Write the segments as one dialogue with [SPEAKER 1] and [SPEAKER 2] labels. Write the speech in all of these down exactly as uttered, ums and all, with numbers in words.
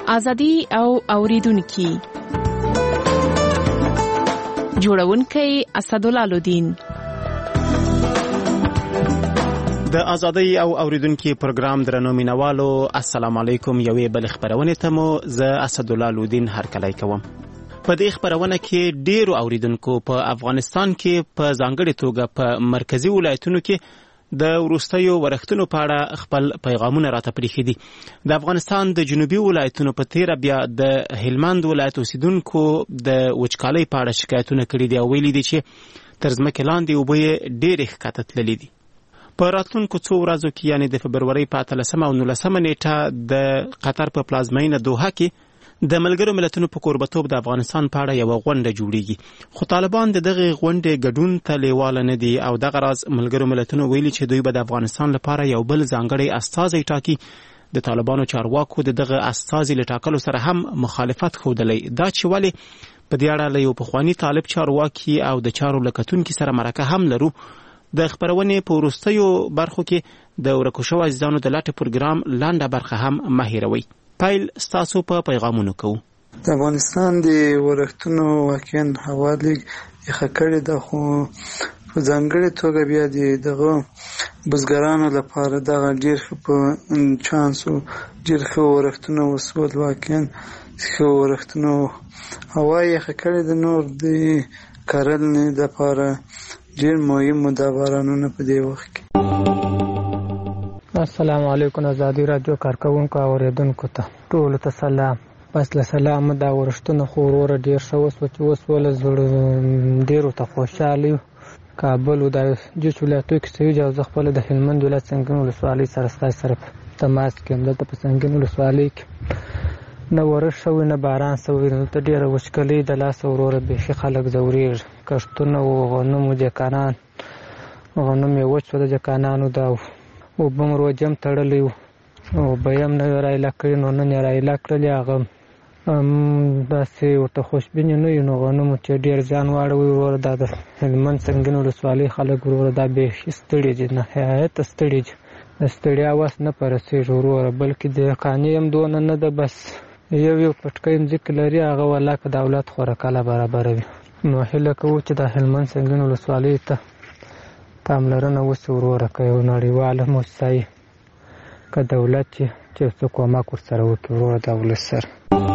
[SPEAKER 1] ازادي او اوریدونکو جوړونکی اسدالله لودین.
[SPEAKER 2] د ازادي او اوریدونکو پروګرام درنو مینوالو السلام علیکم. یوې بل خبرونه ته مو زه اسدالله لودین هرکلی کوم. په دې خبرونه کې ډیرو اوریدونکو په افغانستان کې په ځانګړي توګه په مرکزی ولایتونو کې د وروستیو ورښتونو په اړه خپل پیغامونه راته پریښي دي. د افغانستان د جنوبي ولایتونو په تیره بیا د هلمند ولایت اوسیدونکو د وچکالۍ په اړه شکایتونه کړي دي او ویلي دي چې تر ځمکې لاندې اوبه یې ډېرې ښکته تللي دي. په راتلونکو څو ورځو کې یعنې د فبرورۍ په اتلسمه او نولسمه نیټه د قطر په پلازمینه دوحه کې د ملګرو ملتونو په کوربتوب د افغانستان په اړه یوه غونډه جوړیږي. خو طالبان د دغه غونډې ګډون ته لیواله نه دي او دغه راز ملګرو ملتونو ویلي چې دوی به د افغانستان لپاره یو بل ځانګړی استازی ټاکي. د طالبانو چارواکو د دغه استازي له ټاکلو سره هم مخالفت ښودلی. دا چې ولې په دې اړه له یو پخواني طالب چارواکي او د چارو له کتونکي سره مرکه هم لرو. د خبرونې په وروستیو برخو کې د ورکو شوو عزیزانو د لټې پروګرام لنډه برخه هم مه هېروئ. پیل ستاسو په پیغامونو کوو.
[SPEAKER 3] د افغانستان د ورښتونو واقعا هوا لږ یخه کړې ده، خو په ځانګړې توګه بیا د دغه بزګرانو لپاره دغه ډېر ښه په چانس و، ډېر ښه ورښتونه وسول. واقعا ښه ورښتونه هوا یخه کړې ده. نور د کرنې لپاره ډېر مهم ده بارانونه په دې وخت کې.
[SPEAKER 4] السلام علیکم. ازادي رادیو کارکونکو او اوریدونکو ته ټولو ته سلام. پس له سلام د ورښتونو خو وروره ډېر ښه وسوه چې وسوله، زړه ډېرو ته خوشحاله یو. کابل و د جوش ولایتو کې سوي او زه خپله د هلمند ولایت سنګین ولسوالۍ سره ستاسو سره په تماس کې یم. دلته په سنګین ولسوالۍ کې نه ورښت شوی نه باران شوی، دلته ډېره وچکلي د لاسه وروره بیخي خلک ځورېږي. کښتونه و غنم و جکانان غنم یې وچ شو د جکانانو دا اوبه م روجم تړلی و، اوبه یې هم نه وې رایله کړي، نو نن یې رایله کړلې. هغه داسې ورته خوشبینې نه وي، نو غنمو چې ډېر زیان واړوي وروره. دا د هلمند سنګین ولسوالۍ خلک وروره دا بیخي ستړي دي، نهایته ستړي دي. د ستړیا وس نه په رسېږي وروره، بلکې د قانې هم دونه نه ده، بس یو یو پټکی مځکې لري، هغه والله که دولت خوراکله برابروي. نو هیله کوو چې د هلمند سنګین ولسوالۍ ته پاملرنه وسي وروره، که یو نړیواله موسسه که دولت چې چې څه کومک ورسره وکړي وروره د ولس سره.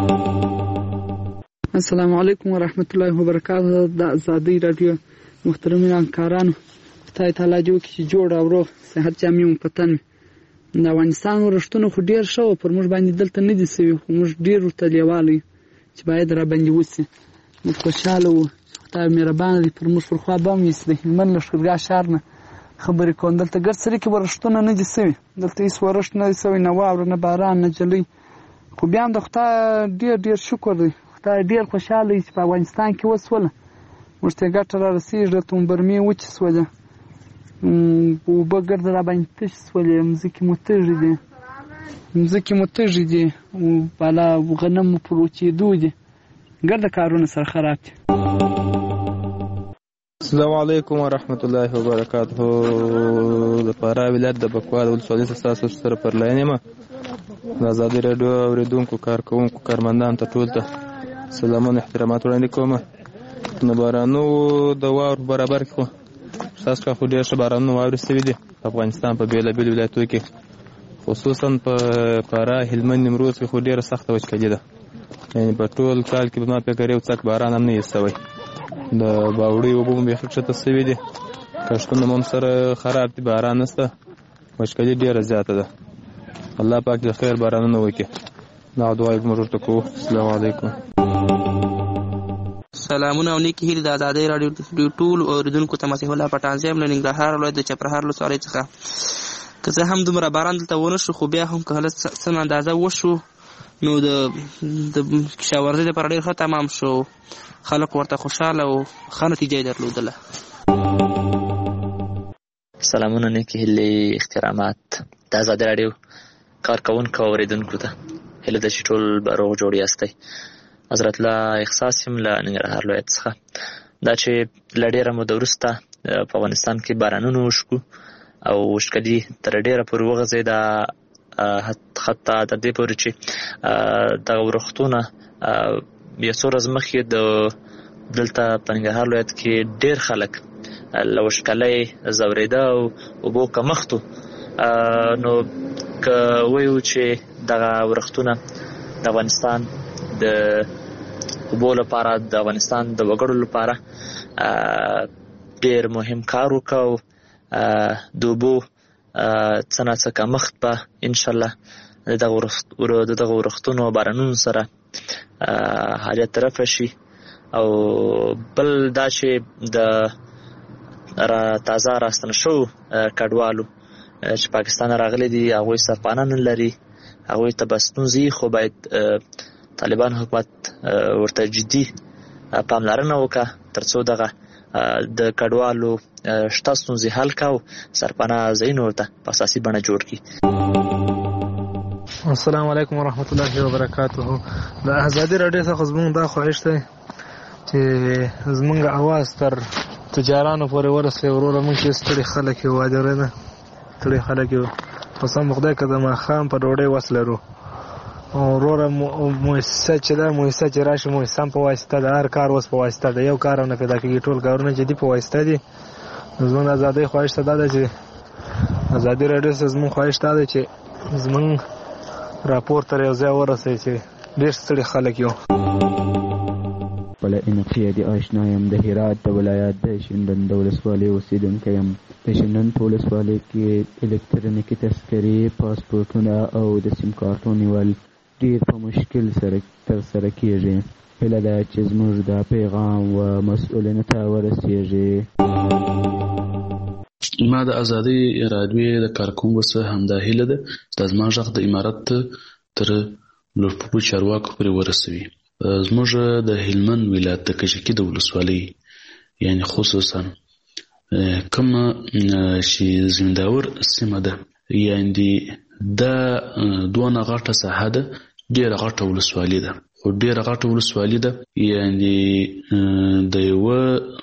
[SPEAKER 5] السلام علیکم ورحمت الله وبرکاته. د ازادۍ راډیو محترمین همکارانو، خدای تعالی دې وکړي چې جوړ او روغ صحت جامع مو په تن وي. د افغانستان ورښتونه خو ډېر ښه وو، پر موږ باندې دلته نه دي سوي، خو موږ ډېر ورته لیواله یو چې باید را باندې وسي. موږ خوشحاله وو، خدای مهربانه دی، پر موږ پر خوا به هم ویسي. د هلمند لښکرګاه ښار نه خبرې کوم. دلته ګرد سري کې ورښتونه نه دي سوي، دلته هېڅ ورښت نه دی سوی، نه واوره نه باران نه جلۍ. خو بیا هم د خدای ډېر ډېر شکر دی، خدای ډېر خوشحاله دی چې په افغانستان کې وسوله. موږ ته یې ګټه را رسېږي. دلته مو برمې وچې سولې، اوبه ګرده را باندې تشې سولې، مځکې مو تږې دي مځکې مو تږې دي بالا غنم مو پر وچېدو دي، ګرده کارونه سره خراب دي.
[SPEAKER 6] السلام علیکم ورحمت الله وبرکاته. د فراه ولایت د بکوال ولسوالۍ څخه ستاسو سره پر لاین یم. د ازادي راډیو اورېدونکو کارکوونکو کارمندانو ته ټول ته سلامونه احترامات وړاندې کوم. د بارانو د واورو برابر کې خو ستاسو خوا خو ډېر ښه بارانونه واورې سوي دي په افغانستان په بېلابېلو ولایتونو کې، خصوصا په فراه، هلمند، نیمروز کې خو ډېره سخته وچکلي ده. یعنې په ټول کال کې به ما فکر یو څک باران هم نه وي سوی. د باوړۍ اوبه مو بیخي ښکته سوي دي، کښتونه مو هم سره خراب دي، باران نشته، وچکلي ډېره زیاته ده. الله پاک د خیر بارانونه وکړي. دغه دعا یې موږ ورته کوو. السلام علیکم.
[SPEAKER 7] سلامونه او نیکې هیلې د ازادۍ راډیو ټولو اورېدونکو ته. مسیح الله پټانزی یم له ننګرهار ولایت د چپرهار ولسوالۍ څخه. که څه هم دومره باران دلته ونه شو، خو بیا هم که هله څه اندازه وشو، نو د د کشاورزۍ لپاره ډېر ښه تمام شو. خلک ورته خوشحاله او ښه نتیجه یې درلودله.
[SPEAKER 8] سلامونه، نیکې هیلې، احترامات د ازادۍ راډیو کارکوونکو او اورېدونکو ته. هیله ده چې ټول به روغ جوړ یاستئ. حضرت الله احساس یم له ننګرهار ولایت څخه. دا چې له ډېره موده وروسته په افغانستان کې بارانونه وشو او وچکلي تر ډېره پورې وغځېده، حتی تر دې پورې چې دغه ورښتونه یو څو ورځې مخکې د دلته په ننګرهار ولایت کې ډېر خلک له وچکالۍ ځورېده او اوبو کمښت و. نو که وایو چې دغه ورښتونه د افغانستان د اوبو لپاره د افغانستان د وګړو لپاره ډېر مهم کار وکړ. د اوبو څه نه څه کمښت به انشاءالله د دغه ورښتونو بارانونو سره حاجت رفع شي. او بل دا چې د را تازه راستنه شو کډوالو چې پاکستان راغلي دي هغوی سرپناه نه لري، هغوی ته به ستونزې خو باید طالبان حکومت ورته جدي پاملرنه وکړه تر څو دغه د کډوالو شته ستونزې حل کړه او سرپناه ځایونه ورته په اساسي بڼه جوړ کړي.
[SPEAKER 9] السلام علیکم ورحمت الله وبرکاته. د ازادي راډیو څخه زموږ دا خواهش دی چې زموږ اواز تر تجارانو پورې ورسوي. وروره موږ چې ستړي خلک یو واجره نه ستړي خلک یو قسم خدای که د ماښام په ډوډۍ وس لرو. وروره مؤسسه چې ده مؤسسه چې راشي مؤسسه په واسطه د هر کار اوس په واسطه ده، یو کار هم نه پیدا کېږي، ټول کارونه جدي په واسطه دي. زموږ د ازادۍ خواهش ته دا ده چې ازادي راډیو څخه زموږ خواهش دا ده چې زموږ راپور تر یو ځای ورسوي چې ډېر ستړي خلک یو.
[SPEAKER 10] بله انقیادي آشنا یم، د هرات د ولایت د شینډنډ د ولسوالۍ اوسېدونکی یم. د شینډنډ په ولسوالۍ کې الکترونیکي تذکرې، پاسپورټونه او د سیم کارتو نیول ډېر په مشکل سره ترسره کېږي. هیله ده چې زموږ دا پیغام و مسؤلینو ته ورسېږي.
[SPEAKER 11] ما د ازادۍ راډیو د کارکوونکو څخه همدا هیله ده چې زما غږ د امارت تر لوړپوړو چارواکو پورې ورسوي. زموږ د هلمند ولایت د کجکي د ولسوالۍ یعنې خصوصا کومه چې زمینداور سیمه ده، یعنې دا دونه غټه ساحه ده، ډېره غټه ولسوالي ده، خو ډېره غټه ولسوالي ده، یعنې د یوه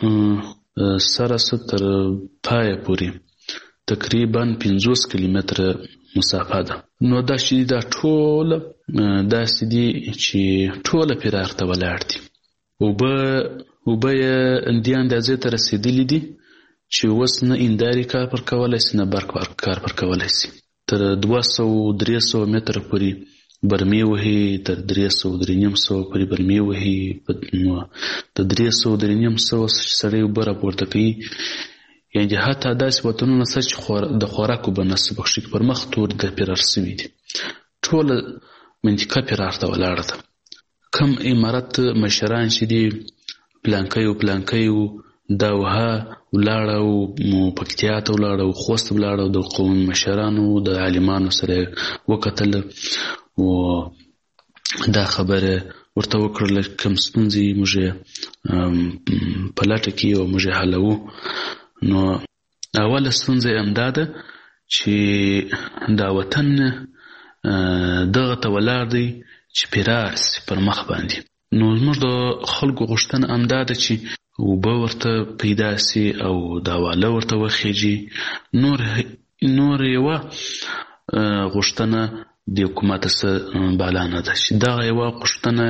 [SPEAKER 11] سره تر پایه پورې تقریبا پنځوس کیلومتره مسافه ده. نو دا چې دا ټوله داسې دي چې ټوله پرار ته ولاړ دي. اوبه اوبه یې دې اندازې ته رسېدلي دي چې اوس نه اینداري کار پر کولی شي نه برق کار پر کولی شي. تر دوه سوه درې سوه متره پورې برمې وهي، تر درې سوه درې نیم سوه پورې برمې وهي. نو د درې سوه درې نیم سوه سړی اوبه راپورته کوي، یعنې حتی داسې وطنونه شته چې د خوراک اوبه نشته پکښې پر مخ تورې د پرار شوي دي. ټوله منطقه پرار ته ولاړه ده. کم امارت مشران چې دي پلانکی و پلانکی و دا وها ولاړه او پکتیا ته ولاړه او خوست ولاړه او د قومي مشرانو د عالمانو سره وکتل او دا خبره ورته وکړله کوم ستونزې موږ په لټه کې او موږ حلوو. نو اوله ستونزه یې همدا ده چې دا وطن دغه ته ولاړ دی چې پرار سي پر مخ باندې. نو زموږ د خلکو غوښتنه همدا ده چې اوبه ورته پیدا سي او دا واله ورته وخیږي. نور نور یوه غوښتنه د حکومت څخه بالا نه ده چې دغه یوه غوښتنه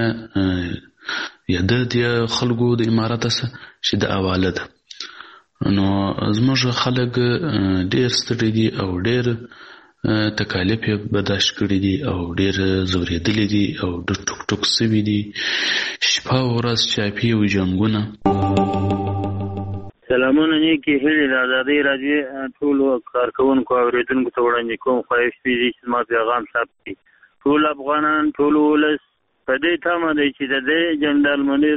[SPEAKER 11] یا د خلکو د امارت څخه چې د اواله ده. نو زموږ خلک ډېر ستړي دي او ډېر تکالیف یې برداشت کړي دي او ډېر ځورېدلي دي او ډېر ټوک ټوک سوي دي، شپه او ورځ چاپي او جنګونه.
[SPEAKER 12] سلامونه نیکې هیلې د ازادۍ راډیو ټولو کارکوونکو او اورېدونکو ته وړاندې کوم. خواهش دې وي چې زما پیغام ثبت کړي. ټول افغانان، ټول ولس په دې تمه دی چې د دې جنرال منیر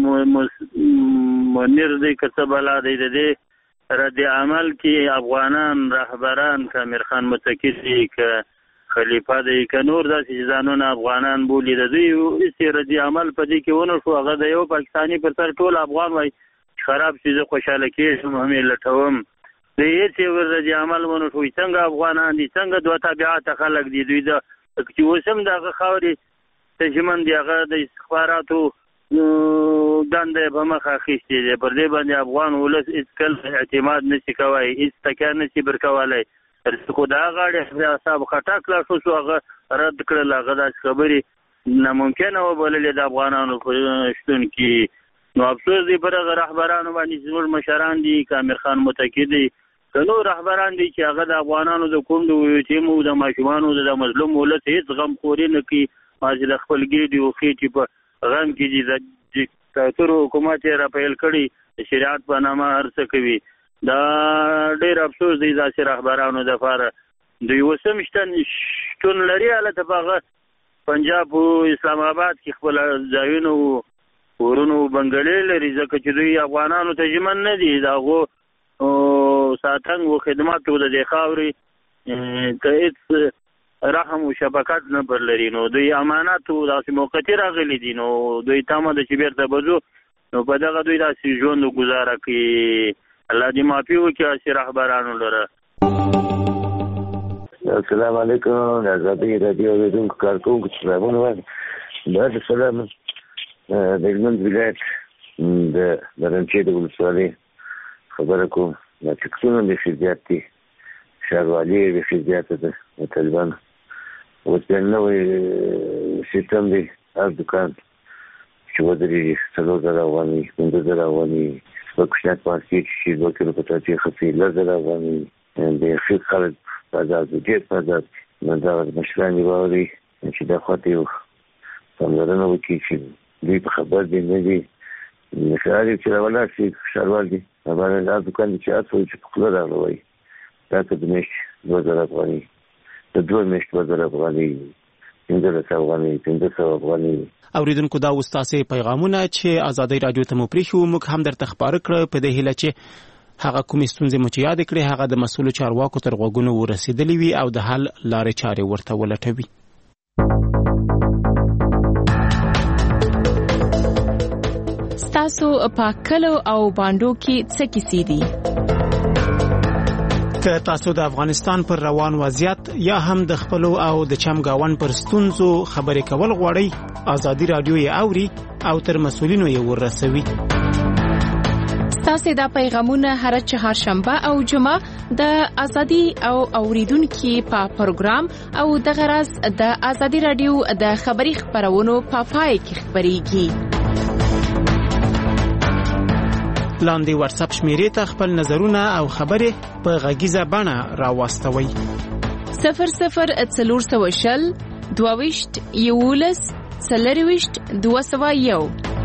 [SPEAKER 12] منیر دی که څه بلا دی د دې رد عمل کې افغانان رهبران که امیر خان متکي دی که خلیفه دی که نور داسې ځانونه افغانان بولي، د دوی هېڅ رد عمل په دې کې ونه شو. هغه د یو پاکستاني پر سر ټول افغان وایي خراب شي زه خوشحاله کېږم همې لټوم. د هېڅ یو رد عمل ونه شو. څنګه افغانان دي، څنګه دوه تابعاته خلک دي، دوی د چې اوس هم د هغه خاورې تجمن دی، هغه د استخباراتو دنده یې په مخه اخیستې دی. پر دې باندې افغان ولس هېڅکله اعتماد نشي کولی، هېڅ تکیه نشي برکولی. خو دا غاړې اصحاب خټک لا شو شو هغه رد کړل. هغه داسې خبرې ناممکنه وبللې د افغانانو په شتون کې. نو افسوس دی پر هغه رهبرانو باندې چې زموږ مشران دي، که امیر خان متقي دی، که نور رهبران دي چې هغه د افغانانو د کونډو یتیمو د ماشومانو د مظلوم ولس هېڅ غمخوري نه کوي. مازې د خپل ګېډې او خېټې په غم کې دي. د دیکتاتور حکومت یې راپیل کړي، د شریعت په نامه هر څه کوي. دا ډېر افسوس دی داسې رهبرانو دپاره. دوی اوس هم شتون لري هلته په هغه پنجاب او اسلام آباد کې خپل ځایونه و کورونو بنګلې لري، ځکه چې دوی افغانانو ته ژمن نه دي. د هغو ساتنګ و خدماتو د دې خاورې ته هېڅ رحم و شفقت نه پر لري. نو دوی امانت و داسې موقتي راغلي دي. نو دوی تمه ده چې بېرته به ځو، نو په دغه دوی داسې ژوند ګزاره کوي. الله دې معافي وکړي هسې رهبرانو لره.
[SPEAKER 13] السلام علیکم. د ازادۍ راډیو اورېدونکو کارکوونکو سلامونه وایم. بعد سلام د هلمند ولایت د برنچې د ولسوالۍ خبره کوم. دا ټکسونه بیخي زیات دي، ښاروالي یې بیخي زیاته ده د طالبانو. اوس بیا نوی سیستم دی، هر دوکان چې ودرېږي څلور زره افغانۍ، پنځه زره افغانۍ، په کوچنیات مارکېټ چې دوه کیلو پټاټې خرڅوي لس زره افغانۍ. بیخي خلک په ازاد دي، ډېر په ازاد. نو دغه مشران یې واوري چې دا خواته یو پاملرنه وکړي چې دوی په خبر دي نه دي. ښار یې چې راولاړ شي ښاروال دي، هغه هر دوکان دي چې هر څه چې په خوله راغله وایي دا که د میاشتې دوه زره افغانۍ، د دوه میاشتې دوه زره افغانۍ، پنځلس افغانۍ، پنځه سوه افغانۍ.
[SPEAKER 2] اوریدونکو دا اوس تاسې پیغامونه چې ازادۍ راډیو ته مو پرېښي موږ هم درته خپاره کړه په دې هیله چې هغه کومې ستونزې مو چې یادې کړې هغه د مسؤلو چارواکو تر غوږونو ورسېدلې وي او د حل لارې چارې ورته ولټوي.
[SPEAKER 1] ستاسو په کلو او بانډو کې څه کیسې دي؟
[SPEAKER 2] که تاسو د افغانستان پر روان وضعیت یا هم د خپلو او د چمګاون پر ستونزو خبرې کول غواړئ، ازادي راډیو یې اوري او تر مسؤلینو یې ورسوي.
[SPEAKER 1] ستاسو دا پیغامونه هر چهارشنبه او جمعه د ازادي او اوریدونکو په پروګرام او د غرض د ازادي راډیو د خبري خبرونو په پای کې خبريږي. لاندې واتس اپ شمیرې ته خپل نظرونه او خبرې په غږیزه بڼه راواستوئ. صفر صفر څلور سوه شل دوه ویشت یولس څلرویشت دوه سوه یو.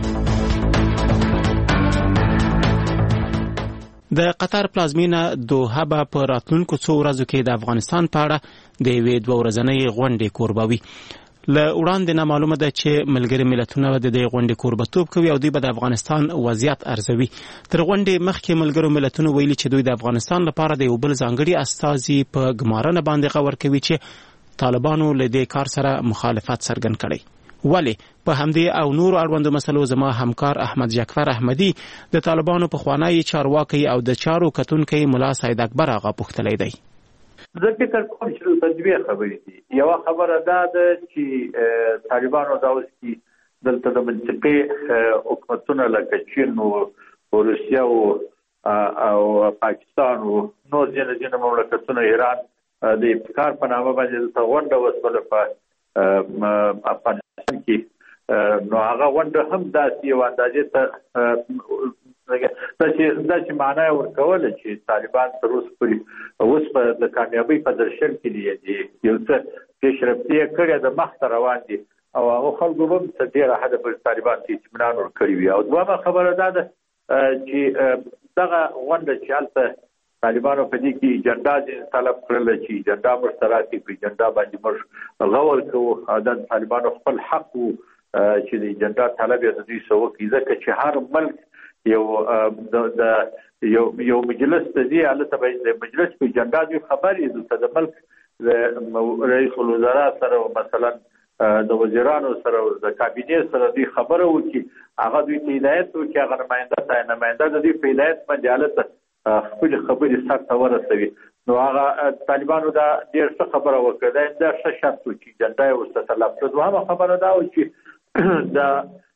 [SPEAKER 2] د قطر پلازمینه دوحه به په راتلونکو څو ورځو کې د افغانستان په اړه د یوې دوه ورځنۍ غونډې کوربه وي. له وړاندې نه معلومه ده چې ملګري ملتونه د دې غونډې کوربتوب کوي او دوی به د افغانستان وضعیت ارزوي. تر غونډې مخکې ملګرو ملتونو ویلي چې دوی د افغانستان لپاره د یو بل ځانګړي استازي په ګمارنه باندې غور کوي چې طالبانو له دې کار سره مخالفت څرګند کړی. ولی په همدې او نور اړوندو مسلو زما همکار احمد جعفر احمدي د طالبانو پخوانی چارواکي او د چارو کتونکي ملا سید اکبر آغا پوښتلی دی.
[SPEAKER 14] زه فکر کوم چې د دوه خبرې دي. یو خبره دا ده چې طالبانو دا اوس کې دلته د منطقي حکومتونو لکه چین او روسیا او پاکستان او نور ځینې ځینې مملکتونه، ایران، د ابتکار په نامه باندې د غونډه وسوله په افغانستان کې. نو هغه غونډه هم داسې یو اندازې ته دا چې معنی ورکوله چې طالبان تر اوسه پورې اوس په د کامیابۍ په درشل کې دي، یو څه پیشرفتي یې کړې ده، مخته روان دي او هغه خلکو به هم څه ډېره حده پورې طالبان ته اطمینان ورکړی وي. او دویمه خبره دا ده چې دغه غونډه چې هلته طالبانو په دې کې اجنډا ځینې طلب کړله چې اجنډا موږ ته راکړي، په اجنډا باندې موږ غور کوو. او دا طالبانو خپل حق و چې د اجنډا طلب یې د دوی څه وکړي، ځکه چې هر ملک یو د یو یو مجلس ته دی، هلته به د مجلس په اجنډا دوی خبر یې دلته د ملک د رئیس الوزرا سره مثلا د وزیرانو سره د کابینې سره دوی خبره وکړي، هغه دوی ته هدایت وکړي، هغه نماینده ته نماینده د دوی په هدایت باندې هلته خپلې خبرې سر ته ورسوي. نو هغه طالبانو دا ډېر ښه خبره وکړه، دا ښه شرط و چې اجنډا یې ورته تلف کړه. دویمه خبره دا و چې د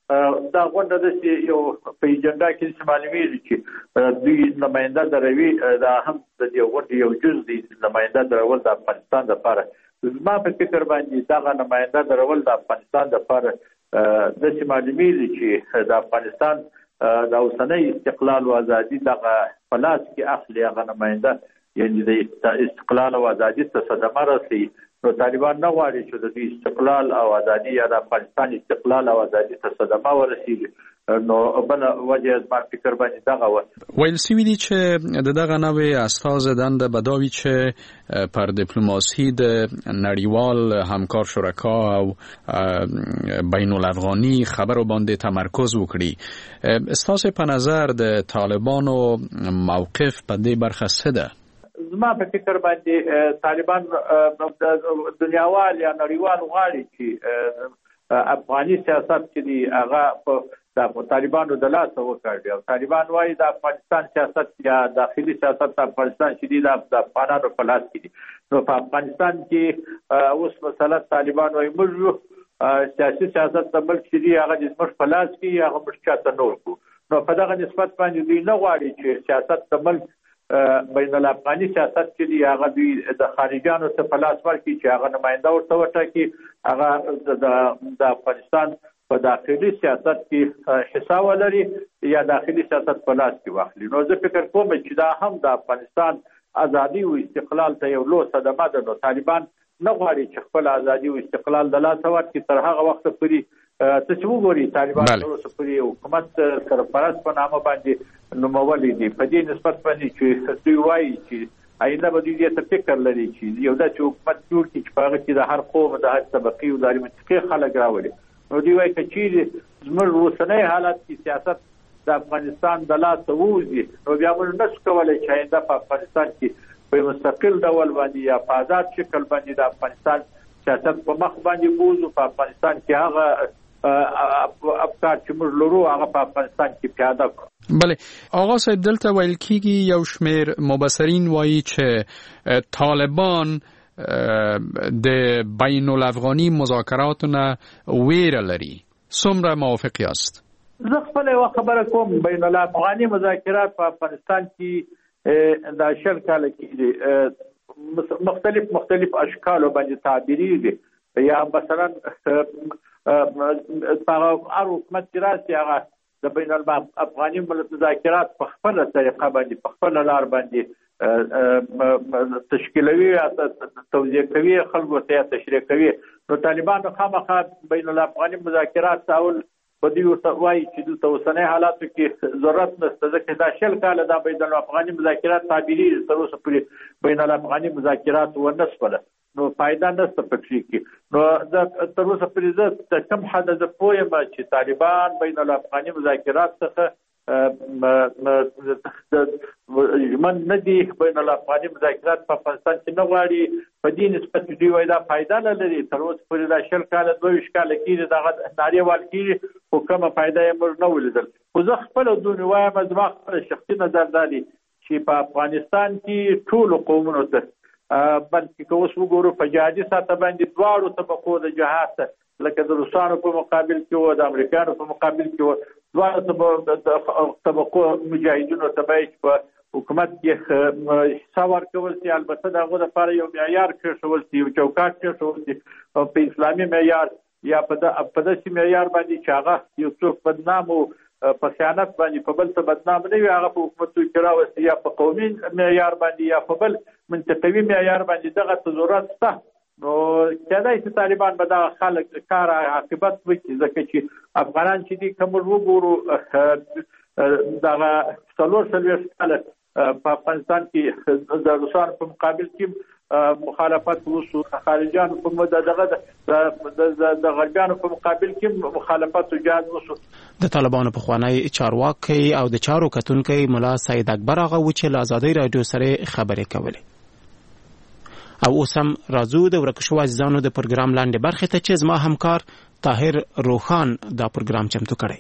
[SPEAKER 14] دا غونډه د یو په ایجنډا کې معلومیږي چې دوی نماینده دروي دا هم د دې غونډې یو جز دی نماینده درول د افغانستان لپاره. زما په فکر باندې دا نماینده درول د افغانستان لپاره د معلومیږي چې د افغانستان د اوسنۍ استقلال او ازادي دغه پلاس کې اخلي هغه نماینده یعنی د استقلال او ازادي ته صدمه رسي. نو طالبان نه غواړي چې د دې استقلال او ازادي یا د افغانستان استقلال او ازادي ته صدمه ورسیږي. نو بل وجه زما فکر باندې دغه و
[SPEAKER 15] ویل سوي دي چې د دغه نوې استاذ دنده بداوي چې پر دیپلماسي د نړیوال همکار شرکا او بین الافغاني خبرو باندې تمرکز وکړي. استاذ په نظر د طالبانو موقف په دې برخه څه ده؟
[SPEAKER 14] زما په فکر باندې طالبان د دنیاوال یا نړیوال غواړي چې افغاني سیاست چې دی هغه په طالبانو د لاسه وکړي او طالبان وایي د افغانستان سیاست یا داخلي سیاست د افغانستان چې دی د افغانانو په لاس کې دي. نو په افغانستان کې اوس مثلا طالبان وایي موږ سیاسي سیاست د ملک چې دی هغه زموږ په لاس کې هغه موږ چاته نور کو. نو په دغه نسبت باندې دوی نه غواړي چې سیاست د ملک بین الافغاني سیاست چې دی هغه دوی د خارجيانو څخه په لاس ورکړي چې هغه نماینده ورته وټاکي هغه د افغانستان په داخلي سیاست کې حصہ ولري یا داخلي سیاست په لاس کې واخلي. نو زه فکر کوم چې دا هم د افغانستان ازادي او استقلال ته یو لوی صدمه ده. نو طالبان نه غواړي چې خپل ازادي او استقلال د لاسه ورکړي تر هغه وخت پورې ته چې وګوري طالبان تر اوسه پورې حکومت سرپرست په نامه باندې نومولي دي. په دې نسبت باندې چې دوی وایي چې آینده به دوی ته فکر لري چې یو داسې حکومت جوړ کړي چې په هغه کې د هر قوم د هر طبقې او د هر منطقې خلک راولي. نو دوی وایي که چیرې زموږ اوسنی حالت کې سیاست د افغانستان د لاسه ووځي نو بیا موږ نشو کولی چې آینده په افغانستان کې په مستقل ډول باندې یا په آزاد شکل باندې د افغانستان سیاست په مخ باندې بوځو. په افغانستان کې هغه افکار چې موږ لرو هغه په افغانستان کې پیاده کړو.
[SPEAKER 15] بله آقا صاحب دلته ویل کیږي یو شمیر مبصرین وایي چې طالبان د بین الافغاني مذاکراتونه ویره لري. څومره موافق یاست؟
[SPEAKER 14] زه خپل یو خبره کوم بین الافغاني مذاکرات په افغانستان کې د شل کال کې مختلف مختلف اشکال باندې تعبیرېږي. یا مثلا هغه حکومت چې راسي هغه د بین الافغاني مذاکرات په خپل طریقه باندې په خپل لار باندې تشکیلوي یا توضیح کوي خلکو ته تشریح کوي. نو طالبان خامخا بین الافغاني مذاکرات تاول په دې وایي چې د اوسنۍ حالاتو کې ضرورت نشته ځکه دا شل کال د بین الافغاني مذاکرات تعبیري تر اوسه پورې بین الافغاني مذاکرات ونه شول. نو فائدہ نشته پکې کې. نو د تر اوسه پورې د کم حد د پوهه ما چې طالبان بین الافغاني مذاکرات څخه من نه دي بین الافغاني مذاکرات په افغانستان کې نه غواړي. په دې نسبت دوی وایي دا فائدہ نه لري. تر اوسه پورې دا شل کاله دوه کال کې دغه نړیوال کې خو کومه فائدہ یې موږ نه ولیدل. خو زه خپل دونې وایم زما خپل شخصي نظر دا دی چې په افغانستان کې ټول قومونو ته بلکې که اوس وګورو په جهادي ساحه باندې دواړو طبقو د جهاد لکه د روسانو په مقابل کې و د امریکانو په مقابل کې و دواړو طبقو مجاهدینو ته باید په حکومت کې حصه ورکول شي. البته د هغو لپاره یو معیار کېښول شي یو چوکاټ کېښول شي په اسلامي معیار یا په داسې معیار باندې چې هغه یو څوک بدنام و په خیانت باندې په بل څه بدنام نه وي هغه په حکومتو کې راوستي یا په قومي معیار باندې یا په بل منطقوي معیار باندې دغه ته ضرورت شته. نو کېدای شي طالبان به دغه خلک کار عاقبت وکړي ځکه چې افغانان چې دي که موږ وګورو دغه څلور څلوېښت کاله په افغانستان کې د روسانو په مقابل کې مخالفت وشو. خارجيانو په دغه د غربیانو په مقابل کې مخالفت او جهاد وشو.
[SPEAKER 2] د طالبانو په خوانی چارواکي او د چارو کتونکي مولا سید اکبر هغه و چې له آزادۍ رادیو سره خبرې کولې. او اوس هم راځو د ورکشو عزیزانو د پروګرام لاندې برخې ته چې زما همکار طاهر روخان دا پروګرام چمتو کړی.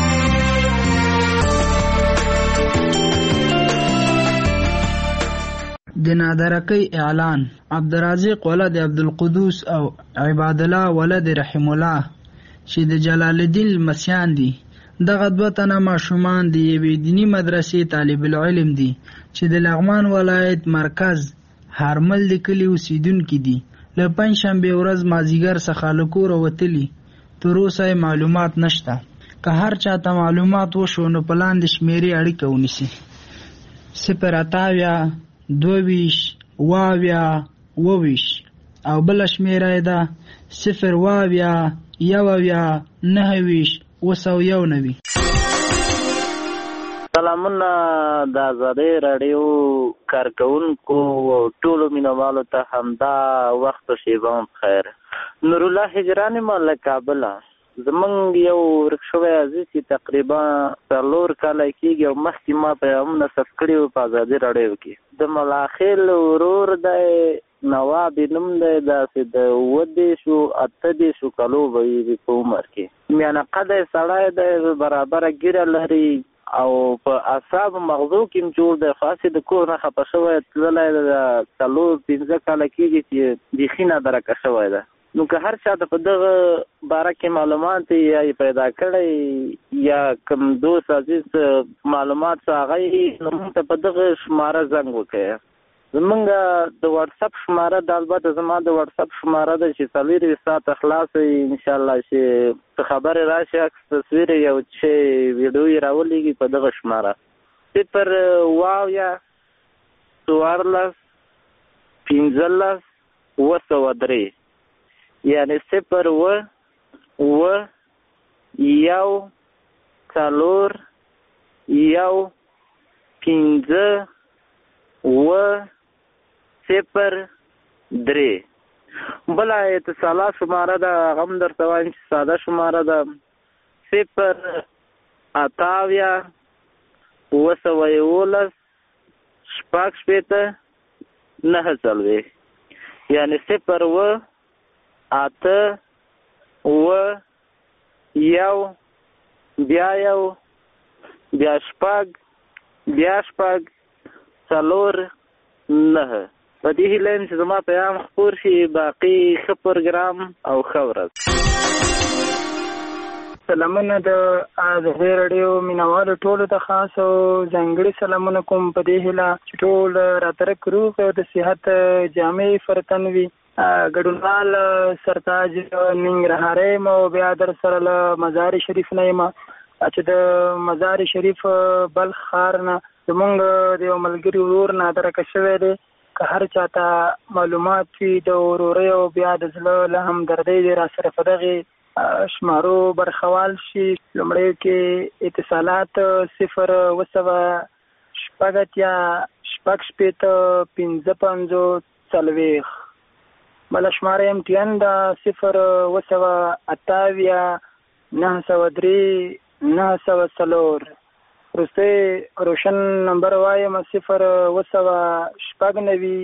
[SPEAKER 5] د نادرکۍ اعلان عبدالرازق ولد عبدالقدوس او عبادالله ولد رحم الله
[SPEAKER 16] چې د جلال الدین لمسیان دي. دغه دوه تنه ماشومان د یوې دیني مدرسې طالب العلم دي چې د لغمان ولایت مرکز هارمل د کلي اوسیدونکي دي. له پنجشنبې ورځ مازدیګر څخه له کوره وتلي، تر اوسه معلومات نشته. که هر چاته معلومات وشو نو په لاندې شمیرې اړیکه ونیسي: صفر اتاویا دوه واویا اوویش او بله شمیره یې ده صفر واویا یوویا نهویش اوه سوه یو نوي.
[SPEAKER 12] سلامونه د آزادۍ راډیو کارکوونکو ټولو مینوالو ته همدا وخت و شیبه هم بخیر. نورالله هجران یم له کابله. زمونږ یو ورک شوی عزیز چې تقریبا څلور کاله کېږي او مخکې ما پیغام نصب کړي وو په ازادي راډیو کې. د ملاخیل ورور دی نواب نوم دی، داسې د اووه دېرشو اته دېرشو کالو به وي په عمر کې. میانه قده سړی دی، برابره ګیره لري او په اعصابو مغزو کې هم جوړ دی. خو هسې د کور نه خفه شوی تللی د څلور پنځه کاله کېږي چې بیخي نادرکه شوی ده. نو که هر چا ته په دغه باره کې معلومات یا یې پیدا کړی یا کوم دوست عزیز معلومات څه هغه یې نو موږ ته په دغه شماره زنګ وکړئ. زمونږ د واټساپ شماره د البته زما د واټساپ شماره ده چې څلورویشت ساعته خلاصه وي انشاءالله چې څه خبرې راشي عکس تصویر یو چې ویډیو یې راولېږي په دغه شماره صفر واویا څوارلس پنځلس اوه سوه درې یعنی صفر و و یو څلور یو پنځه و صفر درې. بله اتصالات شماره ده هغه هم درته وایم چې ساده شماره ده صفر اتاویا اوه سوه یولس شپږ شپېته نهه څلوېښت یعنی صفر و اته اوه یو بیا یو بیا شپږ بیا شپږ څلور نهه. په دې هیله یم چې زما پیغام خپور شي. باقي ښه پروګرام او ښه ورځ.
[SPEAKER 17] سلامونه د آزادۍ راډیو مینوالو ټولو ته خاص او ځانګړي سلامونه کوم په دې هیله چې ټول راترک روغ او د صحت جامې فرتن وي. ګډونوال سرتاج ننګرهاری یم او بیا در سره له مزار شریف نه یم چې د مزار شریف بلخ ښار نه زمونږ د یو ملګري ورور نادرکه شوی دی. که هر چاته معلومات وي د ورورۍ او بیا د زړه له همدردۍ دی را سره په دغې شمارو برخوال شي. لومړی کې اتصالات صفر اوه سوه شپږ اتیا شپږ شپېته پنځه پنځوس څلوېښت. بله شماره ام ټي ان ده صفر اوه سوه اتاویا نهه سوه درې نهه سوه څلور. وروستی روشن نمبر وایم صفر اوه سوه شپږ نوي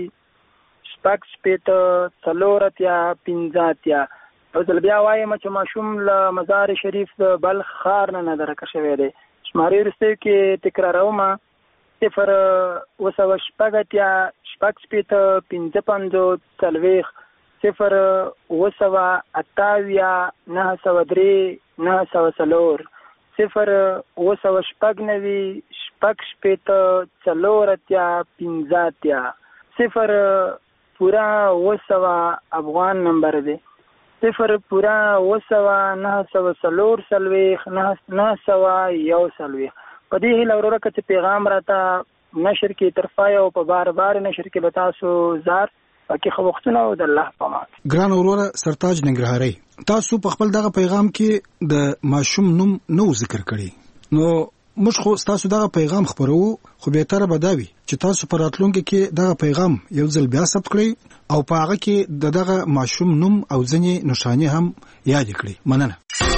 [SPEAKER 17] شپږ شپېته څلور اتیا پنځه اتیا. یو ځل بیا وایم چې ماشوم له مزار شریف د بلخ ښار نه نادرکه شوی دی. شمارې وروستیو کې تکراروم صفر اوه سوه شپږ اتیا شپږ شپېته پنځه پنځوس څلوېښت صفر اوه سوه اتاویا نهه سوه درې نهه سوه څلور صفر اوه سوه شپږ نوي شپږ شپېته څلور اتیا پنځه اتیا. صفر پورا اوه سوه افغان نمبر دی. صفر پورا اوه سوه نهه سوه څلور څلوېښت نهه سوه یو څلوېښت. په دې هیله وروره که چې پیغام راته نشر کې طرفای او په بار بار نشر کې به تاسو زار پکې ښه وختونه او د الله په امان.
[SPEAKER 18] ګران وروره سرتاج ننګرهاری، تاسو په خپل دغه پیغام کې د ماشوم نوم نو ذکر کړی، نو موږ خو تاسو دغه پیغام خبرو خو به تر بداوي چې تاسو پر راتلونکي کې دغه پیغام یو ځل بیا ثبت کړئ او په هغه کې د دغه ماشوم نوم او ځینې نښانې هم یاد کړئ. مننه.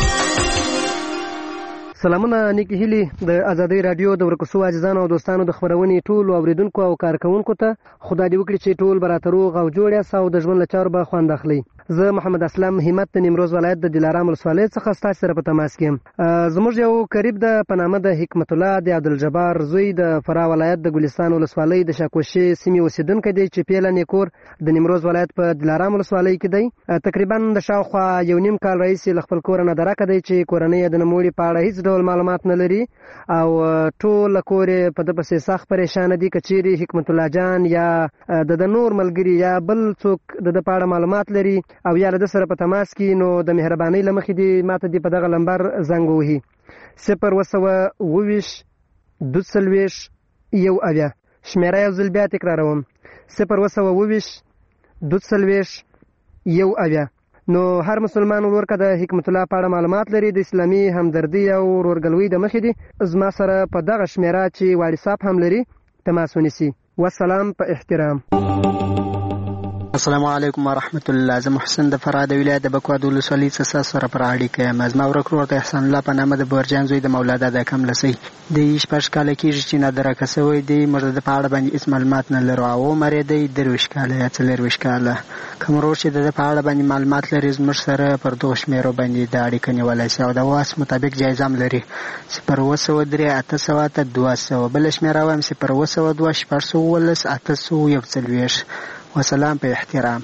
[SPEAKER 19] سلامونه نیکی هیلی د آزادۍ رادیو د ورکوسو عزیزانو او دوستانو د خبرونې ټول اوریدونکو او کارکونکو ته خدای دې وکړي چې ټول براتروغ او جوړ یاست او د ژوند له چارو به خوند اخلي. زه محمد اسلام همت د نیمروز ولایت د دلارام ولسوالۍ څخه ستاسو سره په تماس کې یم. زموږ یو قریب د په نامه د حکمت الله د عبدالجبار زوی د فراه ولایت د ګلستان ولسوالۍ د شاکوشي سیمې اوسیدونکی دی چې پیله نیکور د نیمروز ولایت په دلارام ولسوالۍ کې دی. تقریبا د شاوخوا یو نیم کال راهیسې له خپل کوره نه درکه دی چې کورنۍ د نوموړي په اړه هیڅ ډول معلومات نه لري او ټول کور یې په ده پسې سخت پریشانه دي. که چیرې حکمت الله جان یا د د نور ملګري یا بل څوک د ده په اړه معلومات لري او یا له ده سره په تماس کې نو د مهربانۍ له مخې دې ما ته دې په دغه لمبر زنګ ووهي صفر اوه سوه اووه ویشت دوه څلوېښت یو اویا. شمېره یو ځل بیا تکراروم صفر اوه سوه اووه ویشت دوه څلوېښت یو اویا. نو هر مسلمان ورور که د حکمت الله په اړه معلومات لري د اسلامي همدردي او ورورګلوۍ د مخې دي زما سره په دغه شمېره چې واټساپ هم لري تماس ونیسي. والسلام په احترام.
[SPEAKER 20] السلام علیکم ورحمت الله. زه محسن د فراه د ولایت د بکواد ولسوالۍ څخه ستاسو سره پر اړیکه یم. زما ورک ورور د احسان الله په نامه د بورجان زوی د مولا دادا کملسۍ دی شپږ کاله کېږي چې نادرکه سوی دی. موږ د په اړه باندې هېڅ معلومات نه لرو او عمر یې دی درویشت کاله یا څلېرویشت کاله. کوم ورور چې د ده په اړه باندې معلومات لري زموږ سره پر دغو شمېرو باندې د اړیکه نیولی شي او د واس مطابق جایزه هم لري صفر اوه سوه درې اته سوه اته دوه سوه. بله شمېره وایم صفر اوه سوه دوه شپږ سوه اوولس اته سوه یو څلوېښت. وسلام په احترام.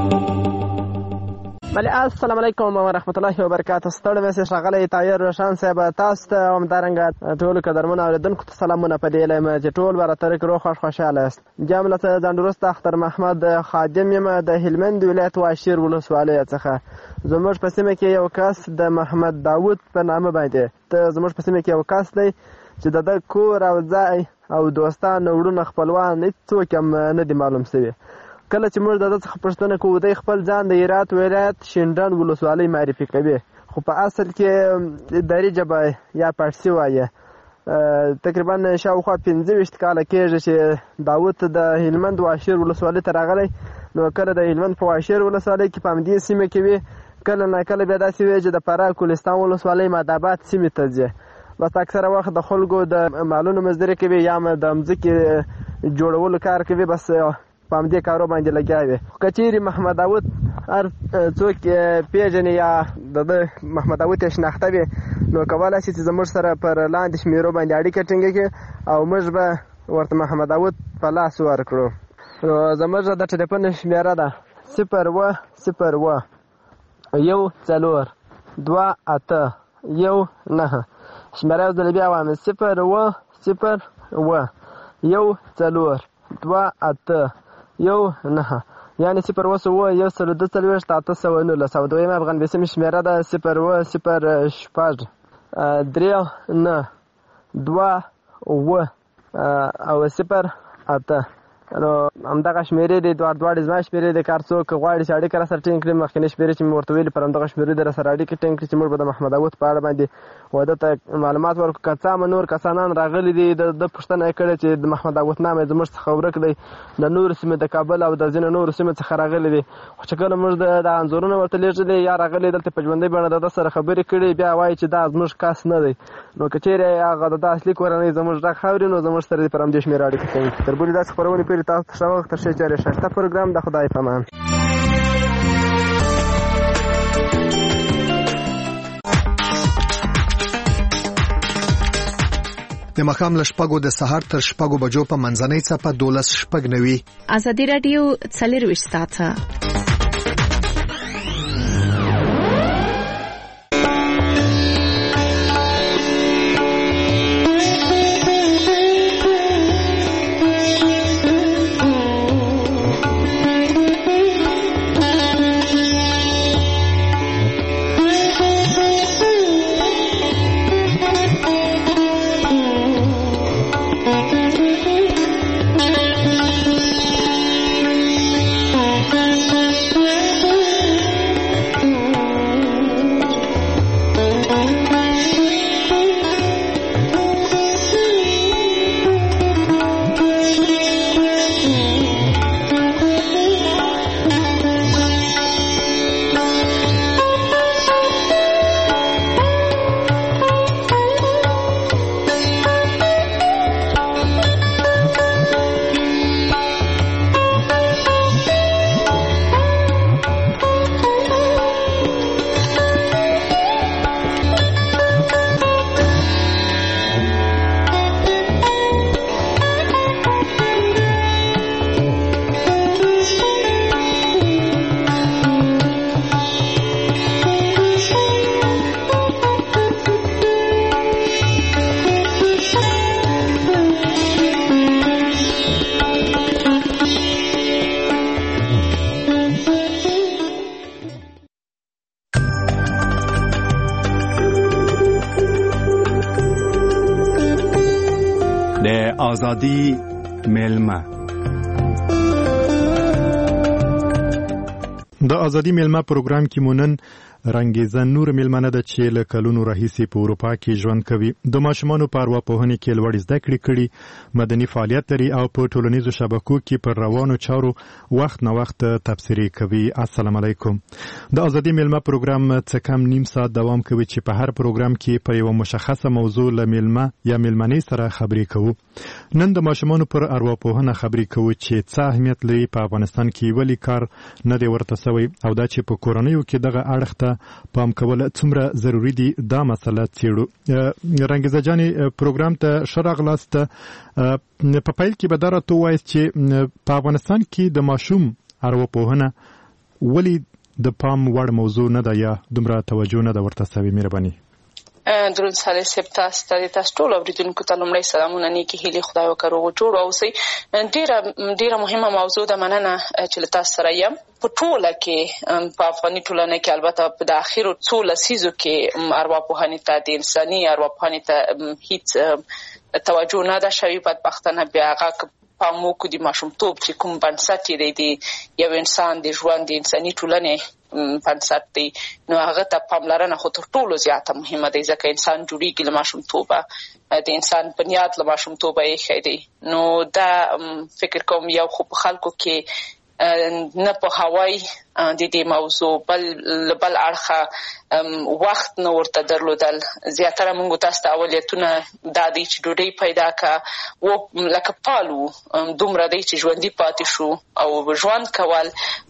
[SPEAKER 21] بله السلام علیکم ورحمت الله وبرکاته. ستړی مې ښاغلی طاهر روشن صاحب تاسو ته همدارنګه ټولو قدرمنو اورېدونکو ته سلامونه په دې یم چې ټول به راته روغ خوښ خوشحاله یاست. جام له ځان وروسته اختر محمد خادم یم د هلمند ولایت واشیر ولسوالۍ څخه. زموږ په سیمه کې یو کس د محمد داود په نامه باندې ته زموږ په سیمه کې یو کس دی چې د ده کور او ځای او دوستان وروڼه خپلوان هېڅوک هم نه دي معلوم شوي. کله چې موږ د ده څخه پوښتنه کوو دی خپل ځان د هرات ولایت شینډنډ ولسوالۍ معرفي کوي خو په اصل کې دري ژبه یا پارسي وایي. تقریبا شاوخوا پنځه ویشت کاله کېږي چې داود د هلمند واشیر ولسوالۍ ته راغلی. نو کله د هلمند په واشیر ولسوالۍ کې په همدې سیمه کې وي کله ناکله بیا داسې وي چې د فراه ګلستان ولسوالۍ مادآباد سیمې ته ځي. بس اکثره وخت د خلکو د مالونو مزدوري کوي یا د مځکې جوړولو کار کوي بس په همدې کارو باندې لګیا وي. که چیرې محمد داود هر څوک پیژني یا د ده محمد داود یې شناخته وي نو کولی شي چې زموږ سره پر لاندې شمېرو باندې اړیکه ټینګه کړي او موږ به ورته محمد داود په لاس ورکړو. نو زموږ د ټلیفون شمېره ده صفر اوه صفر اوه یو څلور دوه اته یو نهه. شمېره یو ځل بیا وایم صفر اوه صفر اوه یو څلور دوه اته یو نهه یعنې صفر اوه سوه یو سل دوه څلوېښت اته سوه نولس. او دویمه افغان بیسیمې شمېره ده صفر اوه صفر شپږ درې نه دوه اوه او صفر اته. نو همدغه شمېرې دي دواړه دواړې زما شمېرې دي. کار څوک غواړي چې اړیکه راسره ټینګ کړي مخکینۍ شمېرې چې مې ورته ویلي پر همدغه شمېرې دي راسره اړیکې ټینګ کړي چې موږ به د محمد داود په اړه باندې واده ته معلومات ورکړو. که څه هم نور کسانان راغلي دي د ده پوښتنه یې کړې چې د محمد داود نام یې زموږ څخه ورک دی د نورو سیمې د کابل او د ځینو نورو سیمې څخه راغلي دي. خو چې کله موږ د انځورونه ورته لېږلي یا راغلي دلته په ژوندۍ بڼه د ده سره خبرې کړي بیا وایي چې دا زموږ کس نه دی. نو که چیرې هغه د ده اصلي کورنۍ زموږ غږ اوري نو زموږ سره دې پر همدې شمېره اړیکه کوي. تر بلې داسې خپرونې پورې تاسو ته ښه وخت تر ښې چارې ښایسته پروګرام د خدای په امان.
[SPEAKER 22] د ماښام له شپږو د سهار تر شپږو بجو په منځنۍ څپه دولس شپږ نوي.
[SPEAKER 1] ازادي راډیو څلېرویشت ساعته.
[SPEAKER 3] آزادی میلمه.
[SPEAKER 4] د ازادي میلمه پروګرام کې مونن رنګیزه نور میلمنه ده چې له کلونو راهیسې په اروپا کې ژوند کوي. د ماشومانو په ارواپوهنې کې لوړې زده کړې کړي، مدني فعالیت لري او په ټولنیزو شبکو کې پر روانو چارو وخت نه وخت تبصرې کوي. السلام علیکم. د ازادي میلمه پروګرام څه کم نیم ساعت دوام کوي چې په هر پروګرام کې په یو مشخصه موضوع له میلمه یا میلمنې سره خبرې کوو. نن د ماشومانو پر ارواپوهنه خبرې کوو چې څه اهمیت لري په افغانستان کې، ولې کار نه دی ورته سوی او دا چې په کورنیو کې دغه اړخ ته پام کول څومره ضروری دي، دا مسله څېړو. رنګیزه جانې پروګرام ته ښه راغلاست. په پیل کې به دا راته ووایاست چې په افغانستان کې د ماشوم ارواپوهنه ولې د پام وړ موضوع نه ده یا دومره توجه نه ده ورته سوې؟ مهرباني.
[SPEAKER 23] درود صالح صاحب، تاسو ته تاسو ټول اوریدونکو ته لومړی سلامونه، نیکی هیلې، خدای وکړي روغ جوړ اوسئ. ډیره ډیره مهمه موضوع ده، مننه چې له تاسو سره یم. په ټوله کې په افغاني ټولنه کې البته په د اخرو څو لسیزو کې ارواپوهنې ته د انساني ارواپوهنې ته هیڅ توجه نه ده شوې. بدبختانه بیا هغه پام وکړو د ماشومتوب چې کوم بنسټ یې دی یو انسان د ژوند د انساني ټولنې بنسټ دی، نو هغه ته پاملرنه خو تر ټولو زیاته مهمه دی، ځکه انسان جوړیږي له ماشومتوبه، د انسان بنیاد له ماشومتوبه ایښی دی. نو دا فکر کوم یو خو په خلکو کې نه په هوای د دې موضوع بل بل اړخه وخت نه ورته درلودل. زیاتره موږ تاسو ته اولتونه دا دی چې ډوډۍ پیدا کا و لکه پالو دومره دی چې ژوندۍ پاتې شو او ژوند کول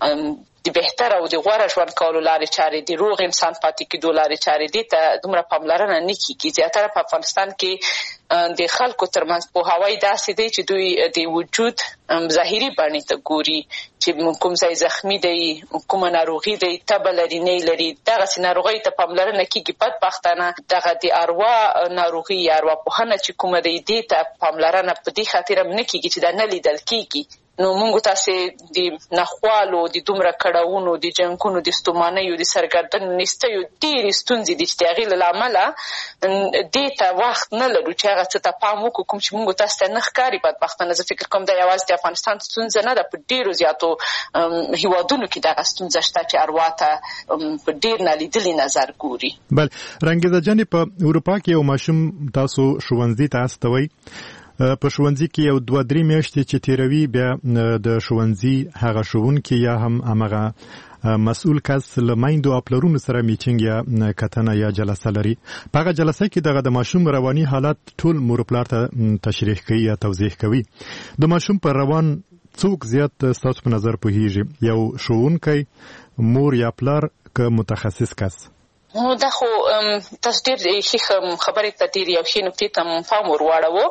[SPEAKER 23] د بهتر او د غوره ژوند کولو لارې چارې د روغ انسان پاتې کېدو لارې چارې دي ته دومره پاملرنه نه کېږي. زیاتره په افغانستان کې د خلکو ترمنځ پوهاوی داسې دی چې دوی د وجود ظاهري بڼې ته ګوري چې کوم ځای زخمي دی، کومه ناروغي دی، تبه لري نه لري، دغسې ناروغۍ ته پاملرنه کېږي. بدبختانه دغه د اروا ناروغي یا ارواپوهنه چې کومه دی دې ته پاملرنه په دې خاطر هم نه کېږي چې دا نه لیدل کېږي. نو موږ تاسې د ناخوالو، د دومره کړاوونو، د جنګونو، د ستومانیو، د سرګردن نیستیو ډېرې ستونزې دي چې د هغې له امله دې ته وخت نه لرو چې هغه څه ته پام وکړو کوم چې موږ تاسو ته نه ښکاري. بدبختانه زه فکر کوم دا یوازې د افغانستان ستونزه نه ده، په ډېرو زیاتو هیوادونو کې دغه ستونزه شته چې اروا ته په ډېر نالیدلي نظر ګوري.
[SPEAKER 4] بل رنګیزه جانې، په اروپا کې یو ماشوم تاسو ښوونځي ته استوئ، په ښوونځي کې یو دوه درې میاشتې چې تیروي، بیا د ښوونځي هغه ښوونکي یا هم همغه مسؤل کس له میندو او پلرونو سره میټینګ یا کتنه یا جلسه لري. په هغه جلسه کې دغه د ماشوم رواني حالت ټول مور پلار ته تشریح کوي یا توضیح کوي. د ماشوم پر روان څوک زیات ستاسو په نظر پوهیږي، یو ښوونکی، مور یا پلار که متخصص کس؟
[SPEAKER 23] نو دا خو تاسو ډېر ښې خبرې ته ډېر یو ښې نکتې ته پام ور واړوو.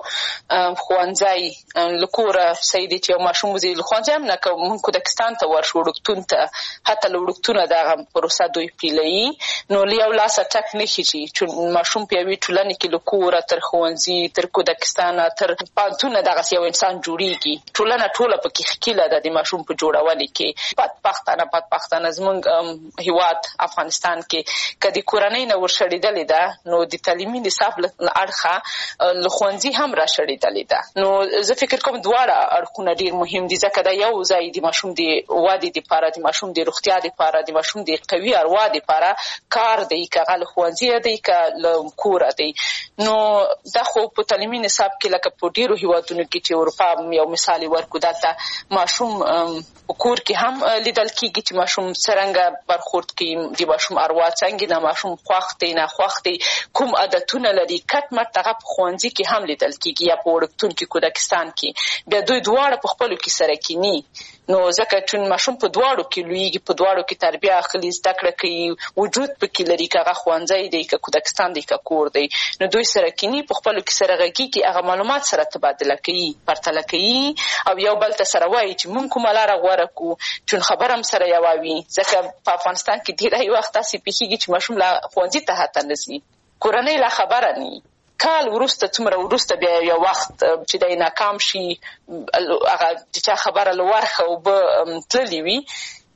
[SPEAKER 23] ښوونځی له کوره صحیح دی چې یو ماشوم وځي له ښوونځي هم نه که مونږ کودکستان ته ورشو، وړکتون ته، حتی له وړکتونه دغه پروسه دوی پیلوي، نو له یو لاسه ټک نه خیږي چې ماشوم په یوې ټولنې کې له کوره تر ښوونځي تر کودکستانه تر پوهنتونه دغسې یو انسان جوړیږي. ټولنه ټوله پکې ښکیله ده د ماشوم په جوړونې کې. بدبختانه بدبختانه زموږ هېواد افغانستان کې د کورنۍ نه ورشړېدلې ده، نو د تعلیمي نصاب له اړخه له ښوونځي هم راشړېدلې ده. نو زه فکر کوم دواړه اړخونه ډېر مهم دي، ځکه دا یو ځای د ماشوم د ودې دپاره، د ماشوم د روغتیا دپاره، د ماشوم د قوي اروا دپاره کار دی، که هغه له ښوونځي دی که له کوره دی. نو دا خو په تعلیمي نصاب کې لکه په ډېرو هېوادونو کې چې اروپا یو مثال یې ورکړو، دلته ماشوم په کور کې هم لیدل کېږي چې ماشوم څرنګه برخورد کوي، د ماشوم اروا څنګه ده، ماشوم خوښ دی نه خوښ دی، کوم عادتونه لري، کټ مټ هغه په ښوونځي کې هم لیدل کېږي یا په وړکتون کې، کودکستان کې. بیا دوی دواړه په خپلو کې سره کیني، نو ځکه چې ماشوم په دواړو کې لویږي، په دواړو کې تربیه اخلي، زده کړه کوي، وجود پکې لري، که هغه ښوونځی دی که کودکستان دی که کور دی، نو دوی سره کیني، په خپلو کې سره غږیږي، هغه معلومات سره تبادله کوي، پرتله کوي او یو بل ته سره وایي چې موږ کومه لاره غوره کړو، چون خبره هم سره یوه وي. ځکه په افغانستان کې ډېری وخت داسې پېښېږي چې ماشوم لا ښوونځي ته حتی نه ځي، کورنۍ لا خبره نه وي، کال وروسته څومره وروسته بیا یو وخت چې دی ناکام شي، هغه د چا خبره له ورخه اوبه تللې وي،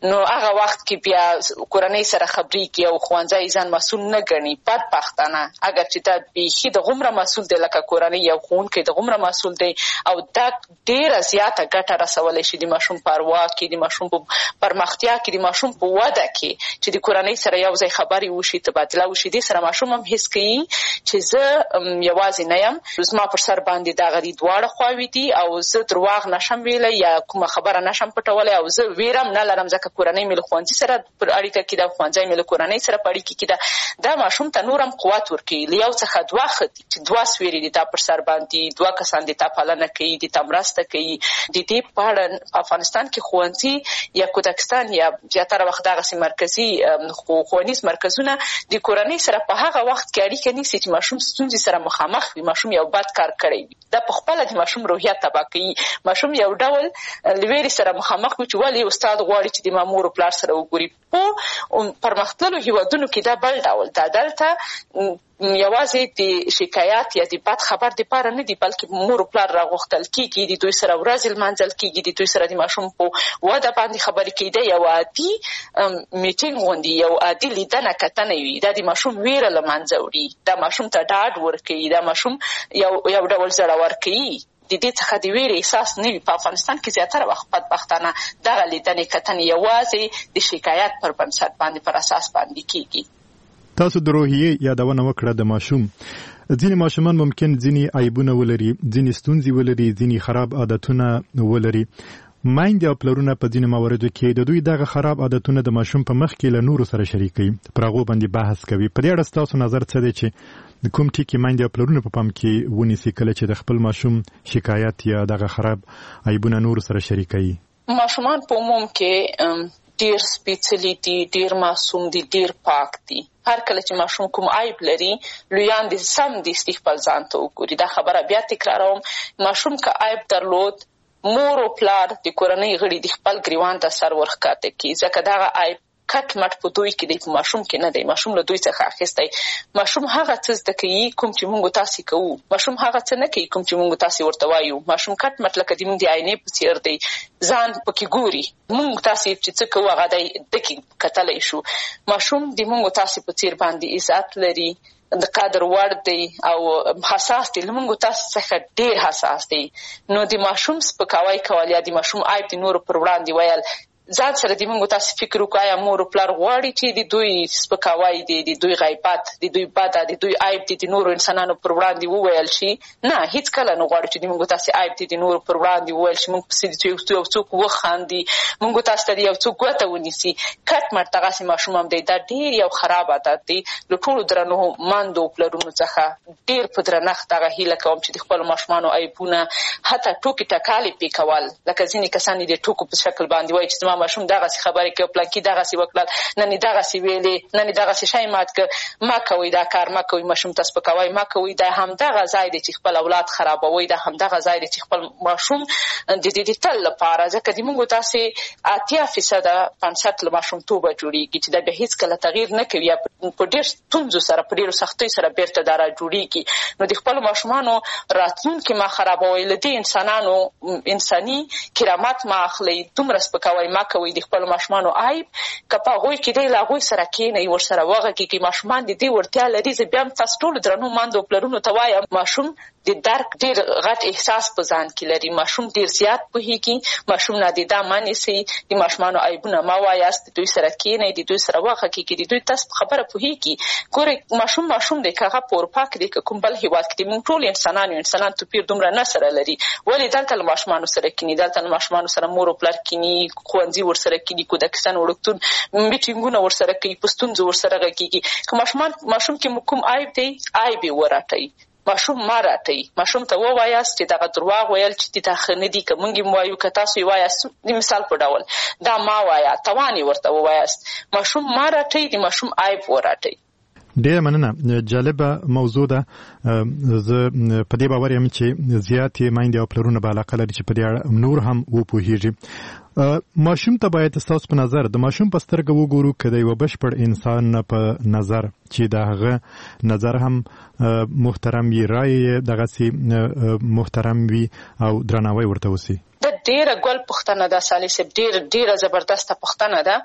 [SPEAKER 23] نو هغه وخت کې بیا کورنۍ سره خبرې کوي او ښوونځی ځان مسؤل نه ګڼي. بدبختانه اگر چې دا بیخي د غومره مسؤل دی لکه کورنۍ یو ښوونکی د غومره مسؤل دی او دا ډېره زیاته ګټه رسولی شي د ماشوم په اروا کې، د ماشوم په پرمختیا کې، د ماشوم په وده کې چې د کورنۍ سره یو ځای خبرې وشي، تبادله وشي. دې سره ماشوم هم حس کوي چې زه یوازې نه یم، زما پر سر باندې دغه دي دواړه خواوې دي او زه درواغ نشم ویلی یا کومه خبره نشم پټولی او زه ویرم نه لرم ځکه کورنۍ مې له ښوونځي سره پر اړیکه کې ده، ښوونځی مې له کورنۍ سره په اړیکه کې ده. دا ماشوم ته نور هم قوت ورکوي. له یو څخه دوه ښه دي چې دوه سویرې دي تا پر سر باندې، دوه کسان دي تا پالنه کوي، دي تا مرسته کوي. د دې په اړه په افغانستان کې ښوونځي یا کودکستان یا زیاتره وخت دغسې مرکزي ښوونیز مرکزونه د کورنۍ سره په هغه وخت کې اړیکه نیسي چې ماشوم ستونزې سره مخامخ وي، ماشوم یو بد کار کړی وي. دا په خپله د ماشوم روحیه تباه کوي. ماشوم یو ډول له ویرې سره مخامخ وي چې ولې استاد غواړي چې د ما مور او پلار سره وګوري. په پرمختللو هېوادونو کې دا بل ډول ده. دلته یوازې د شکایات یا د بد خبر دپاره نه دي بلکې مور او پلار راغوښتل کېږي، د دوی سره ورځې لمانځل کېږي، د دوی سره د ماشوم په وده باندې خبرې کوي. دا یو عادي میټینګ غوندې یو عادي لیدنه کتنه وي. دا د ماشوم ویره له منځه وړي، دا ماشوم ته ډاډ ورکوي، دا ماشوم یو یو ډول زړور کوي. د دې څخه د ویرې احساس نه وي. په افغانستان کې زیاتره وخت بدبختانه دغه لیدنې کتنې یوازې د شکایت پر بنسټ باندې پر اساس باندې کېږي.
[SPEAKER 4] تاسو د روحیې یادونه وکړه د ماشوم. ځینې ماشومان ممکن ځینې عیبونه ولري، ځینې ستونزې ولري، ځینې خراب عادتونه ولري. میندې او پلرونه په ځینې مواردو کې د دوی دغه خراب عادتونه د ماشوم په مخ کې له نورو سره شریکوي، پر هغو باندې بحث کوي. په دې اړه ستاسو نظر څه دی چې کوم ټکي میندې او پلرونه په پام کې ونیسي کله چې د خپل ماشوم شکایت یا دغه خراب عیبونه نورو سره شریکوي؟
[SPEAKER 23] ماشومان په عموم کې ډېر سپېڅلي دي، ډېر معصوم دي، ډېر پاک دي. هر کله چې ماشوم کوم عیب لري لویان دي سم دستي خپل ځان ته وګوري. دا خبره بیا تکراروم، ماشوم که عیب درلود مور او پلار د کورنۍ غړي د خپل ګریوان ته سر ورښکته کړي، ځکه دغه عیب کټ مټ په دوی کې دی، په ماشوم کې نه دی. ماشوم له دوی څخه اخیستی. ماشوم هغه څه زده کوي کوم چې موږ تاسې کوو. ماشوم هغه څه نه کوي کوم چې موږ تاسې ورته وایو. ماشوم کټ مټ لکه د موږ د آینې په څېر دی، ځان پکې ګوري. موږ تاسې چې څه کوو هغه دی دکې کتلی شو. ماشوم د موږ تاسې په څېر باندې عزت لري، د قدر وړ دی او حساس دی. لمونږ تاسو څخه ډېر حساس دی. نو د ماشوم سپکاوی کول یا د ماشوم عیب د نورو پر وړاندې ویل، ځان سره د موږ تاسو فکر وکړئ آیا مور او پلار غواړي چې د دوی سپکاوی دی، د دوی غیبت، د دوی بده، د دوی عیب دی د نورو انسانانو پر وړاندې وویل شي؟ نه، هیڅ کله نه غواړو چې د موږ تاسو عیب دی د نورو پر وړاندې وویل شي. موږ پسې د یو څوک وخاندي، موږ تاسو ته یو څوک ګوته ونیسي. کټ مټ دغسې ماشوم هم دی. دا ډېر یو خراب عادت دی. له ټولو درنو مندو او پلرونو څخه ډېر په درنښت دغه هیله کوم چې د خپلو ماشومانو عیبونه حتی ټوکې ټکالې پرې کول، لکه ځینې کسان د ټوکو په شکل باندې وایي چې زما ماشوم دغسې خبرې کوي، پلانکي دغسې وکړل، نن یې دغسې ویلې، نن یې دغسې شی مات کړ. مه کوئ دا کار، مه کوئ، ماشوم ته سپکاوی مه کوئ. دا همدغه ځای دی چې خپل اولاد خرابوئ. دا همدغه ځای دی چې خپل ماشوم د دې د تل لپاره، ځکه د موږ تاسې اتیا فیصده بنسټ له ماشومتوبه جوړېږي چې دا بیا هېڅکله تغییر نه کوي یا په ډېر ستونزو سره په ډېرو سختیو سره بېرته دا را جوړېږي. نو د خپلو ماشومانو راتلونکي مه خرابوئ. له دې انسانانو انساني کرامت مه اخلئ. دومره سپکاوی مه کوئ د خپلو ماشومانو عیب که په هغوی کې دی له هغوی سره کښېنئ، ورسره وغږېږئ. ماشومان د دې وړتیا لري. زه بیا هم تاسو ټولو درنو مندو او پلرونو ته وایم ماشوم د درک ډېر غټ احساس په ځان کې لري. ماشوم ډېر زیات پوهېږي. ماشوم نادیده مه نیسئ. د ماشومانو عیبونه مه وایاست. د دوی سره کښېنئ، د دوی سره وغږېږئ، د دوی تاسو په خبره پوهېږي. ګورئ ماشوم ماشوم دی، که هغه په اروپا کې دی که کوم بل هېواد کې دی، موږ ټول انسانان یو. انسانان توپیر دومره نه سره لري. ولې دلته له ماشومانو سره کښېني، دلته له ماشومانو سره مور او پلار کښېني، ښوونځي ورسره کښېني، کودکستان وړکتون میټینګونه ورسره کوي، په ستونزو ورسره غږېږي. که ماشومان ماشوم کې کوم عیب دی عیب یې ورټئ. ماشوم مه راټئ. ماشوم ته ووایاست چې دغه درواغ ویل چې دې ته ښه نه دي، که موږ یې ووایو که تاسو یې وایاست د مثال په ډول دا مه وایه، توان یې ورته ووایاست. ماشوم مه راټئ، د ماشوم عیب وراټئ.
[SPEAKER 4] ډېره مننه. جالبه موضوع ده. زه په دې باور یم چې زیاتې میندې او پلرونه به علاقه لري چې په دې اړه نور هم وپوهېږي. ماشوم ته باید تاسو په نظر د ماشوم په سترګه وګورو کله یو بشپړ انسان په نظر چې دا هغه نظر هم محترم وي رائے دغه سي محترم وي او درناوی ورته وسی.
[SPEAKER 23] د ډیره ګل پښتنه ده سالي سب ډیر ډیره زبردسته پښتنه ده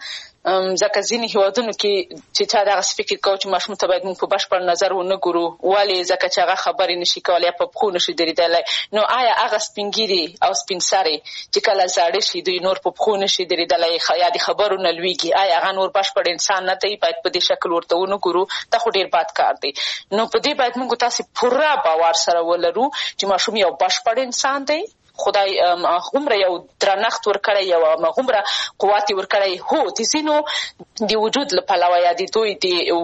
[SPEAKER 23] ځکه ځینې هیوادونو کې چې چا دغه فکر کوي چې ماشوم ته باید موږ په بشپړ نظر ونه ګورو ولې ځکه چې هغه خبرې نشي کولی په پښو نشي درېدلی نو آیا هغه سپینګیري او سپین سرې چې کله زاړه شي دوی نور په پښو نشي درېدلی یا د خبرو نه لویږي آیا هغه نور بشپړ انسان نه دی باید په دې شکل ورته ونه ګورو دا خو ډیر بد کار دی نو په دې باید موږ تاسو پوره باور سره ولرو چې ماشوم یو بشپړ انسان دی خدای هغومره یو درنښت ورکړی یو هغومره قوت ورکړی هو د ځینو د وجود له پلوه یا د دوی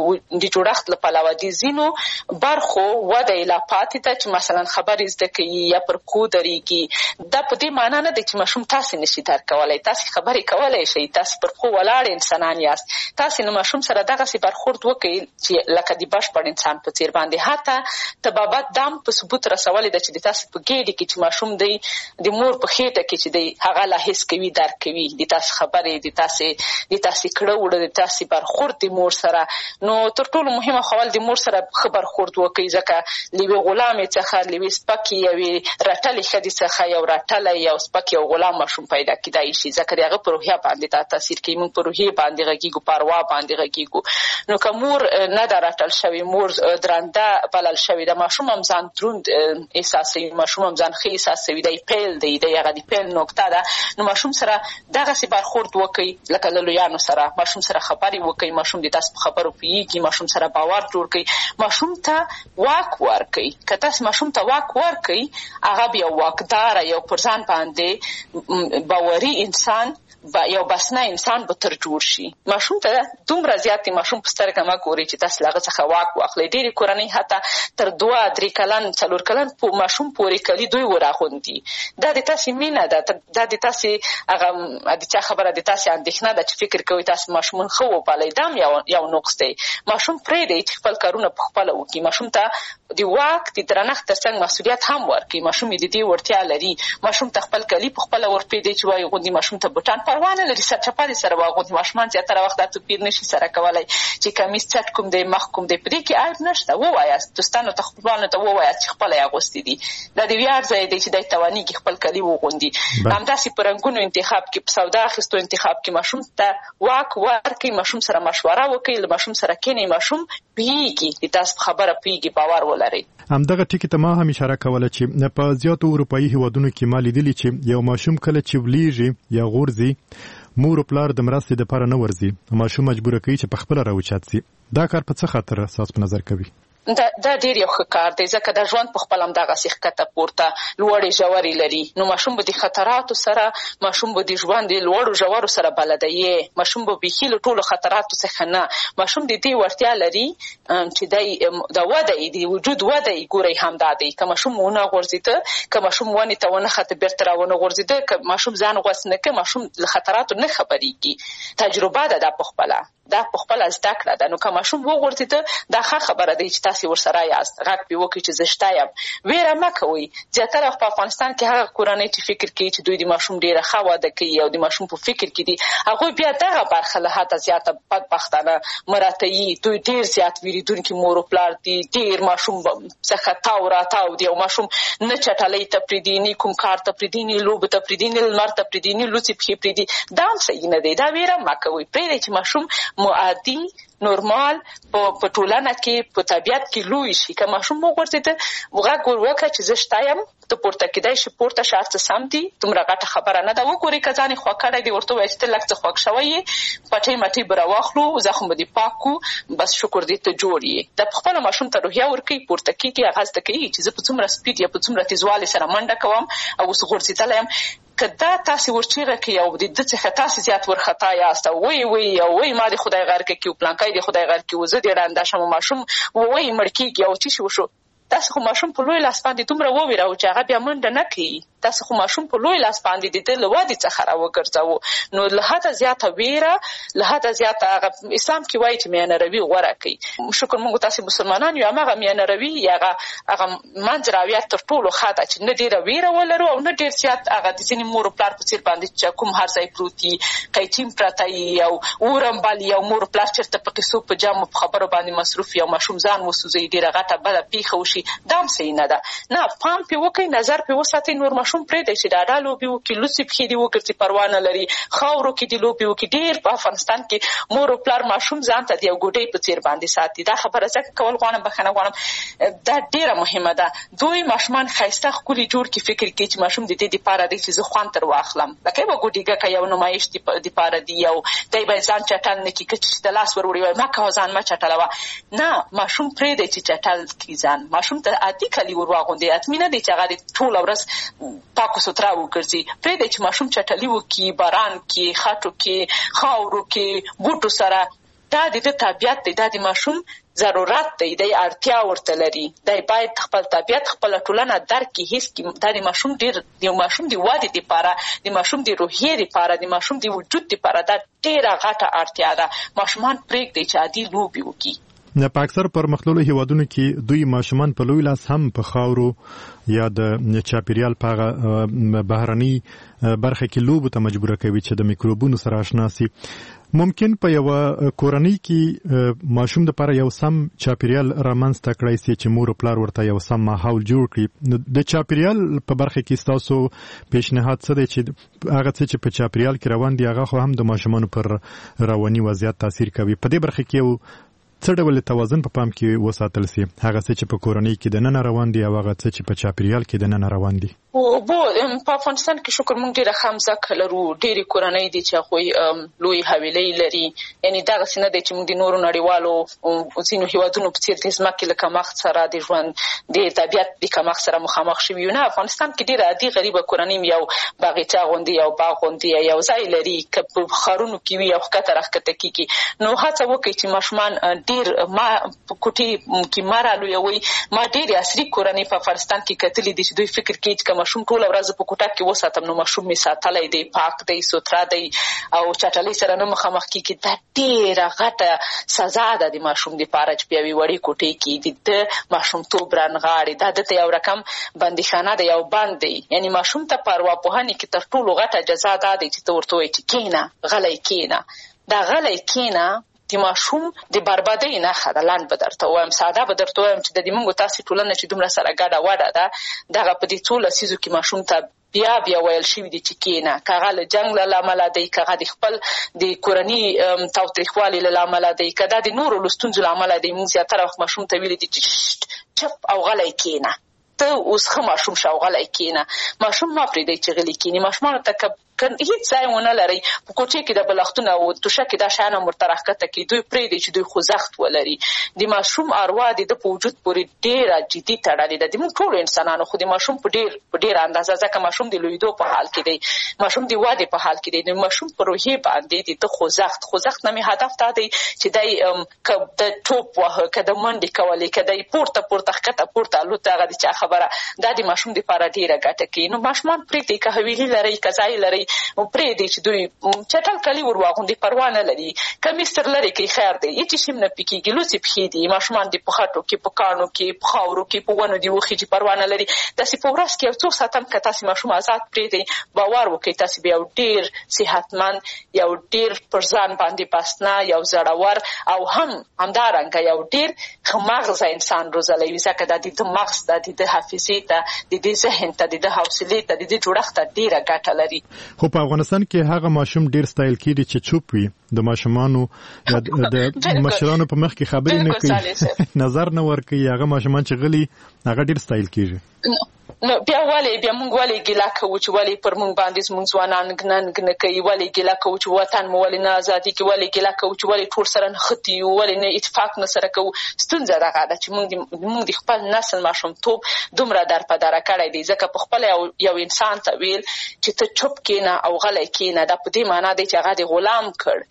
[SPEAKER 23] د جوړښت له پلوه د ځینو برخو وده یې لا پاتې ده چې مثلا خبرې زده کوي یا پر پښو درېږي دا په دې معنا نه دی چې ماشوم تاسې نشي درک کولی تاسې خبرې کولی شئ تاسې پر پښو ولاړ انسانان یاست تاسې له ماشوم سره دغسې برخورد وکړئ چې لکه د بشپړ انسان په څېر باندې حتی طبابت دام په ثبوت رسولې ده چې د تاسې په ګېډې کې چې ماشوم دی د مور په خېټه کې چې دی هغه لا حس کوي درک کوي د تاسې خبرې د تاسې د تاسې کړه وړه د تاسې برخورد د مور سره نو تر ټولو مهمه خو د مور سره ښه برخورد وکړئ ځکه له یوې غلامې څخه له یوې سپکې یوې رټلې ښځې څخه یو رټلی یو سپک یو غلام ماشوم پیدا کیدای شي ځکه د هغه په روحیه باندې دا تاثیر کوي موږ په روحیې باندې غږیږو په اروا باندې غږیږو نو که مور نه ده رټل شوې مور درنده بلل شوې ده ماشوم هم ځان دروند احساسوي ماشوم هم ځان ښه احساسوي دی پیل دی د هغه د پیل نقطه ده نو ماشوم سره دغسې برخورد وکړئ لکه له لویانو سره ماشوم سره خبرې وکړئ ماشوم د تاسو په خبرو پوهېږي ماشوم سره باور جوړ کړئ ماشوم ته واک ورکړئ که تاسو ماشوم ته واک ورکړئ هغه بیا واکداره یو پر ځان باندې باوري انسان با یو بسنه انسان به تر جوړ شي ماشوم ته دومره زیاتې ماشوم په سترګه مه ګورئ چې تاسو له هغه څخه واک واخلئ ډېرې کورنۍ حتی تر دوه درې کلن څلور کلن ماشوم پورې کلي دوی وراغوندي دا د تاسې مینه ده دا د تاسې هغه د چا خبره د تاسې اندېښنه ده چې فکر کوئ تاسو ماشومان ښه وپالئ دا هم یو یو نقص دی ماشوم پرېږدئ چې خپل کارونه په خپله وکړي ماشوم ته د واک د درنښت تر څنګ مسؤلیت هم ورکړي ماشوم یې د دې وړتیا لري ماشوم ته خپل کالي په خپله ورپرېږدئ چې وایي غوندې ماشوم ته بوټان پروا نه لري سرچپه دې سره واغوندي ماشومان زیاتره وخت دا توپیر نشي سره کولی چې کمیس چټ کوم دی مخ کوم دی په دې کې عیب نشته ووایاست دوستانو ته خپلوانو ته ووایاست چې خپله یې اغوستي دي دا د ویاړ ځای دی چې دی توانېږي خپل کالي وغوندي همداسې په رنګونو انتخاب کې په سودا اخیستو انتخاب کې ماشوم ته واک ورکړئ ماشوم سره مشوره وکړئ له ماشوم سره کښېنئ ماشوم پوهېږي د تاسو په خبره پوهېږي باور ولرئ
[SPEAKER 4] همدغه ټکي ته ما هم اشاره کوله چې په زیاتو اروپایي هیوادونو کې ما لیدلي چې یو ماشوم کله چې ولیږي یا غورځي مور او پلار د مرستې دپاره نه ورځي ماشوم مجبوره کوي چې په خپله راوچت سي دا کار په څه خاطر ستاسو په نظر کوي
[SPEAKER 23] دا دا ډېر یو ښه کار دی ځکه دا ژوند په خپله همدغسې ښکته پورته لوړې ژورې لري نو ماشوم به د خطراتو سره ماشوم به د ژوند د لوړو ژورو سره بلده یې ماشوم به بیخي له ټولو خطراتو څخه نه ماشوم د دې وړتیا لري چې دی د وده یې د وجود وده یې ګورئ همدا دی که ماشوم ونه غورځېده که ماشوم ونې ته ونښته بېرته را ونه غورځېده که ماشوم ځان غوڅ نه کړي ماشوم له خطراتو نه خبرېږي تجربه ده دا په خپله دا په خپله زده کړه ده نو که ماشوم وغورځېده دا ښه خبره دی چې تاسې ورسره یاست غږ پرې وکړئ چې زه شته یم ویره مه کوئ زیاتره په افغانستان کې هغه کورنۍ چې فکر کوي چې دوی د ماشوم ډېره ښه واده کوي او د ماشوم په فکر کې دي هغوی بیا دغه برخه له حده زیاته بدبختانه مراته دوی ډېر زیات ویرېدونکي مور و پلار دي ډېر ماشوم څخه تاو راتاو دي او ماشوم نه چټلۍ ته پرېږدي نه کوم کار ته پرېږدي نه لوبو ته پرېږدي نه لمر ته پرېږدي نه لوڅې پښې پرېږدي دا هم صحیح نه دی دا ویره مه کوئ پرېږدئ چې ماشوم معادي نورمال په ټولنه کې په طبیعت کې لوی شي که ماشوم وغورځېده غږ ور وکړه چې زه شته یم ته پورته کېدای شي پورته شه هر څه سم دي دومره غټه خبره نه ده وګورئ که ځان یې خوږ کړی دی ورته ووایه چې ته لږ څه خوږ شوی یې پټۍ مټۍ به راواخلو زخم به دې پاک کړو بس شکر دې ته جوړ یې دا پخپله ماشوم ته روحیه ورکوي پورته کېږي هغه زده کوي چې زه په څومره سپیډ یا په څومره تیزوالي سره منډه کوم او اوس غورځېدلی یم که دا تاسې ورچیغه کوي او د ده څخه تاسې زیات ورخطا یاست او وایي وایي او وایي ما دې خدای غرقه کړي او پلانکی دې خدای غرق کړي او زه دې ړنده شم او ماشوم وایي مړ کېږي او څه شي وشو تاسې خو ماشوم په لوی لاس باندې دومره وویراوه چې هغه بیا منډه نه کوي تاسو خو ماشوم په لوی لاس باندې د لوادي څخه راوګرځاو نو له حد زیاته ویره له حد زیاته اسلام کې وایي چې میانه روي غوړه کوي. شکر موږ تاسو مسلمانان یو هغه میانه روي هغه هغه منځراویت تر ټولو خاطه چې نه ډیره ویره ولرو او نه ډیر زیات هغه د ځینې مور پلار په څیر باندې چې کوم هر ځای پروتي قیچیم پرتای او اورم بالی او مور پلار چرته په قصو په جامو په خبرو باندې مصروف یا ماشوم ځان وسوځي ډیره غټه بده پیښه وشي دام صحیح نه ده. نه پام په وکي نظر په وساتي نور ماشوم پرې د شي ډاډه لوبي وکي لوسی په دې وکړي پروا نه لري خاورو کې دی لوبي وکي ډیر په افغانستان کې مور پلار ماشوم ځان ته دی ګوډي په څیر باندې ساتي. دا خبره ځکه کول غواړم بخنه غواړم دا ډیره مهمه ده. دوی ماشومان خایسته خولي جوړ کی فکر کوي چې ماشوم د دې لپاره دی چې زه خوان تر واخلم لکه یو ګوډیګه کا یو نمایش دی د لپاره دی یو دای به ځان چټل نه کی چې د لاس ور وړي ما کا ځان ما چټلوا نه ماشوم پرې دی چې چټل کی ځان ماشوم ته عادي کلی ور واغوندي اتمنه دی چې هغه ټول ورځ پاکو سترا وګرځي پرې دی چې ماشوم چټلی وکي باران کې خاطو کې خاورو کې بوټو سره دا د طبيعت دی دا د ماشوم ضرورت دی د اړتیا ورته لري د باید خپل طبيعت خپل ټولنه درک کی هیڅ کی د ماشوم ډیر د ماشوم دی وادي لپاره د ماشوم دی روحي لپاره د ماشوم دی وجود لپاره دا ډیره غټه اړتیا ده ماشومان پرېږدي چې عادي لوبي وکړي.
[SPEAKER 4] نه په اکثر پرمختللو هیوادونو کې دوی ماشومان په لوی لاس هم په خاورو یا د چاپیریال په بهرني برخه کې لوبو ته مجبور کوي چې د میکروبونو سره آشنا شي. ممکن په یو کورنۍ کې ماشوم د لپاره یو سم چاپیریال رامنځته کړی سي چې مور او پلار ورته یو سم ماحول جوړ کړي. د چاپیریال په برخه کې تاسو پیشنهاد څه دی چې هغه څه چې په چاپیریال کې روان دي هغه خو هم د ماشومانو پر رواني وضعیت تاثیر کوي. په دې برخه کې یو څه ډول توازن په پام کې وساتل سي هغه څه چې په کورنۍ کې د نن روان دي او هغه څه چې په چاپیریال کې د نن روان دي.
[SPEAKER 23] او بو په افغانستان کې شکر مونږ ډیره خامزه کلرو ډیره کورنۍ دي چې خو لوی حویلې لري یعنی دا غسنه دي چې موږ د نورو نړیوالو او ځینو هیوادونو په څیر د ځمکې له کمښت سره د ژوند د طبيعت د کمښت سره مخامخ شوي یو نه افغانستان کې ډیره عادي غریبه کورنۍ یو باغچه غوندي یو باغ غوندي یو ځای لري چې په خارونو کې وي او خطر راکته کیږي نو هڅه وکړي چې ماشومان ډیر ما کوټي کې مارالو یوي ما ډیر عصري کورنۍ په افغانستان کې کتلې دي چې دوی فکر کوي چې ماشوم ټول ورځ په کوټه کې وساتم نو ماشوم می ساتلای دی پاک دی سوترا دی او چټلې سره نو مخامخ کیږي دا ډیره غټه سزا ده د ماشوم د پاره چې بیا وی وړي کوټې کې د ماشوم تو برنغاړي دا د یو رقم بندیخانه دی یو بند دی یعنی ماشوم ته پروا پوهنې کې تر ټولو غټه جزا ده چې ته ورته وایي چې کینا غلای کینا دا غلای کینا د ماشوم د بربادۍ نه خدلان به درته وایم ساده به درته وایم چې د دې موږ تاسو ټولنه چې دومره سره ګډه وډه ده دغه په دې ټول سيزو کې ماشوم ته بیا بیا ویل شوی دي چې کینا کاغه له جنگ له عمل دی کاغه د خپل د کورنۍ توتریخوالي له عمل دی کدا د نورو لستونزو له عمل دی موږ زیاتره وخت ماشوم ته ویل دي چې چپ او غلای کینا ته اوس خه ماشوم شاو غلای کینا ماشوم ما پرې دی چې غلی کینی ماشوم ته کله هیڅ ځای ونه لري په کوټه کې د بلختونه او توشه کې د شانه مرترخته کې دوی پرې دي چې دوی خوځښت ولري د ماشوم اروا د په وجود پورې ډېر جدي تړلې ده د موږ ټول انسانانو خو د ماشوم په ډېر په ډېر اندازه ځکه ماشوم د لویدو په حال کې دی ماشوم د واده په حال کې دی د ماشوم په روحي باندې د خوځښت خوځښت نه هدف ته دی چې دای ک د ټوپ وه کده منډي کولې کده پورته پورته خته پورته لوته غدي چې خبره د دې ماشوم د لپاره ډېره ګټه کوي نو ماشومان پرې دي که ویلي لري کزای لري او پرې دي چې دوی چټل کلی ور واغوندي پروا نه لري کمیستر لري کې خیر دی هیڅ شي نه پکېږي لوڅي پخې دي ماشومان دي په خاطو کې په کانو کې په خاورو کې په ونو دي وخی چې پروا نه لري تاسو په ورځ کې څو ساتم که تاسو ماشوم آزاد پرې دي باور وکړئ تاسو بیا ډیر صحتمن یو ډیر پرځان باندې پاسنا یو زړور او هم همدارنګه یو ډیر خماغز انسان روزلای وي ځکه د دې مغز د دې حافظې ته د دې ذهن ته د حوصلې ته د دې جوړښت ډیره ګټه لري
[SPEAKER 4] خو په افغانستان کې هغه ماشوم ډیر سټایل کړي چې چوپ وي د ماشومانو د مشرانو په مخ کې خبرې نه کوي نظر نه ورکوي هغه ماشومان چې غلي هغه ډیر سټایل کیږي
[SPEAKER 23] نو بیا والی بیا مونږ والی ګیلا کوو چې والی پر مونږ باندې مونږ ځوانان ګنن ګنه کوي والی ګیلا کوو چې وطن مو والی نه ازادي کې والی ګیلا کوو چې والی ټول سره نه ختی والی نه اتفاق نه سره کوو ستونزه دغه ده چې مونږ مونږ د خپل نسل ماشومتوب دومره در په دره کړی دی ځکه په خپل یو یو انسان ته ویل چې ته چوپ کینه او غلی کینه دا په دې معنی دی چې هغه د غلام کړ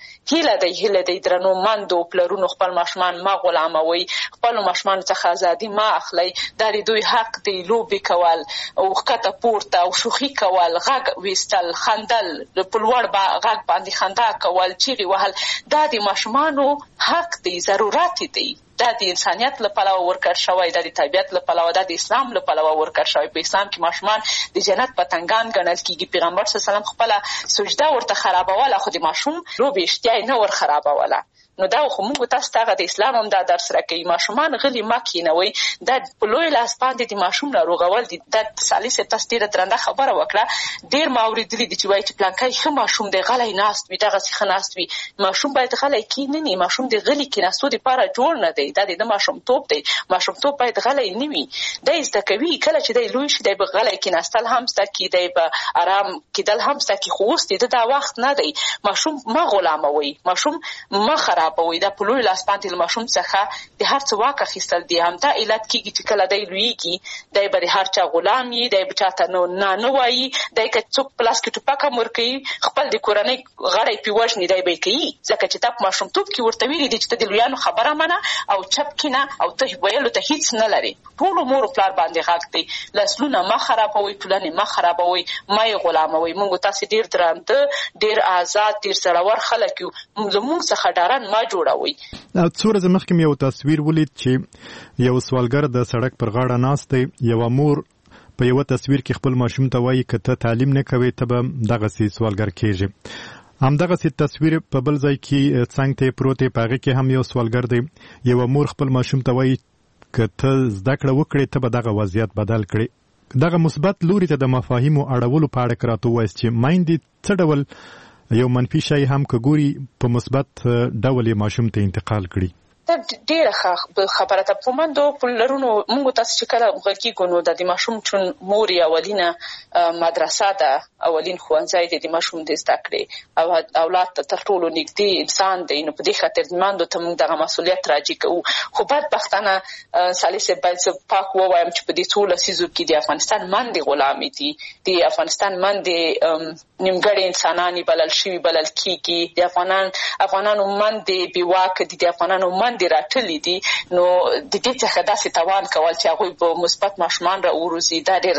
[SPEAKER 23] هیله دی هیله دی درنو مندو پلرونو خپل ماشومان ما غلاموي، خپل ماشومان څخه ازادي ما اخلي. دا د دوی حق دی، لوبې کول او ښکته پورته او شوخي کول، غږ ویستل، خندل، په لوړ غږ باندې خندا کول، چیغې وهل، دا د ماشومانو حق دی، ضرورت دی. دا د انسانیت له پلوه ورکړل شوی، دا د طبیعت له پلوه، دا د اسلام له پلوه ورکړل شوی. په اسلام کې ماشومان د جنت پتنګان ګڼل کېږي. پیغمبر صلی الله علیه وسلم خپله سجده ورته خرابوله، خو د ماشوم لوبې اشتیا یې نه ور خرابوله. نو دا خو موږ تاسو ته د اسلام هم دا درس راکوي، ماشومان غلي مه کینوئ. دا په لوی لاس باندې د ماشوم ناروغول دي. دا سالي صاحب تاسو ډېره درنده خبره وکړه. ډېر ما اورېدلي دي چې وایي چې پلانکی ښه ماشوم دی، غلی ناست وي، دغسې ښه ناست وي. ماشوم باید غلی کینني، ماشوم د غلي کیناستو دپاره جوړ نه دی. دا د ده ماشومتوب دی. ماشومتوب باید غلی نه وي. دی زده کوي، کله چې دی لوی شي دی به غلی کیناستل هم زده کړي، دی به ارام کېدل هم زده کړي. خو اوس د ده دا وخت نه دی. ماشوم مه غلاموئ، ماشوم مه خرابوئ. دا په لوی لاس باندې له ماشوم څخه د هر څه واک اخیستل دي. همدا علت کېږي چې کله دی لویېږي دی به د هر چا غلام وي، دی به چاته نه نه وایي. دی که څوک په لاس کې ټوپک هم ورکوي، خپل د کورنۍ غړی پرې وژني، دی به یې کوي، ځکه چې تا په ماشومتوب کې ورته ویلي دي چې ته د لویانو خبره منه او چپ کښېنه او ته ویلو ته هېڅ نه لرې. ټولو مور پلار باندې غږ دی. نسلونه مه خرابوئ، ټولنې مه خرابوئ، مه یې غلاموئ. موږ تاسې ډېر درانده، ډېر آزاد، ډېر زړور خلک یو. زموږ څخه ډارن مه جوړوئ.
[SPEAKER 4] څو ورځې مخکې مې یو تصویر ولید چې یو سوالګر د سړک پر غاړه ناست دی. یوه مور په یوه تصویر کې خپل ماشوم ته وایي که ته تعلیم نه کوې ته به دغسې سوالګر کېږې. همدغسې تصویر په بل ځای کې څنګ ته پروت دی، په هغې کې هم یو سوالګر دی. یوه مور خپل ماشوم ته وایي که ته زده کړه وکړې ته به دغه وضعیت بدل کړې. دغه مثبت لوري ته د مفاهیمو اړولو په اړه که راته ووایاست چې میندې څه ډول یو منفي شی هم که ګوري په مثبت ډول یې ماشوم ته انتقال کړي.
[SPEAKER 23] دا ډېره ښه خبره ده. په مندو پلرونو موږ تاسو چې کله غږیږو نو د ماشوم چون مور یې اولینه مدرسه ده، اولین ښوونځی دی د ماشوم د زده کړې، او اولاد ته تر ټولو نږدې انسان دی. نو په دې خاطر مندو ته موږ دغه مسؤلیت راجع کوو. خو بدبختانه سالي صاحب باید زه پاک ووایم چې په دې څو لسیزو کې د افغانستان مندې غلامې دي. د افغانستان مندې نیمګړې انسانانې بلل شوي بلل کېږي. د افغانان افغانانو مندې بېواکه دي، د افغانانو مندې راټلې دي. نو د دې څخه داسې توان کول چې هغوی به مثبت ماشومان راوروزي، دا ډېر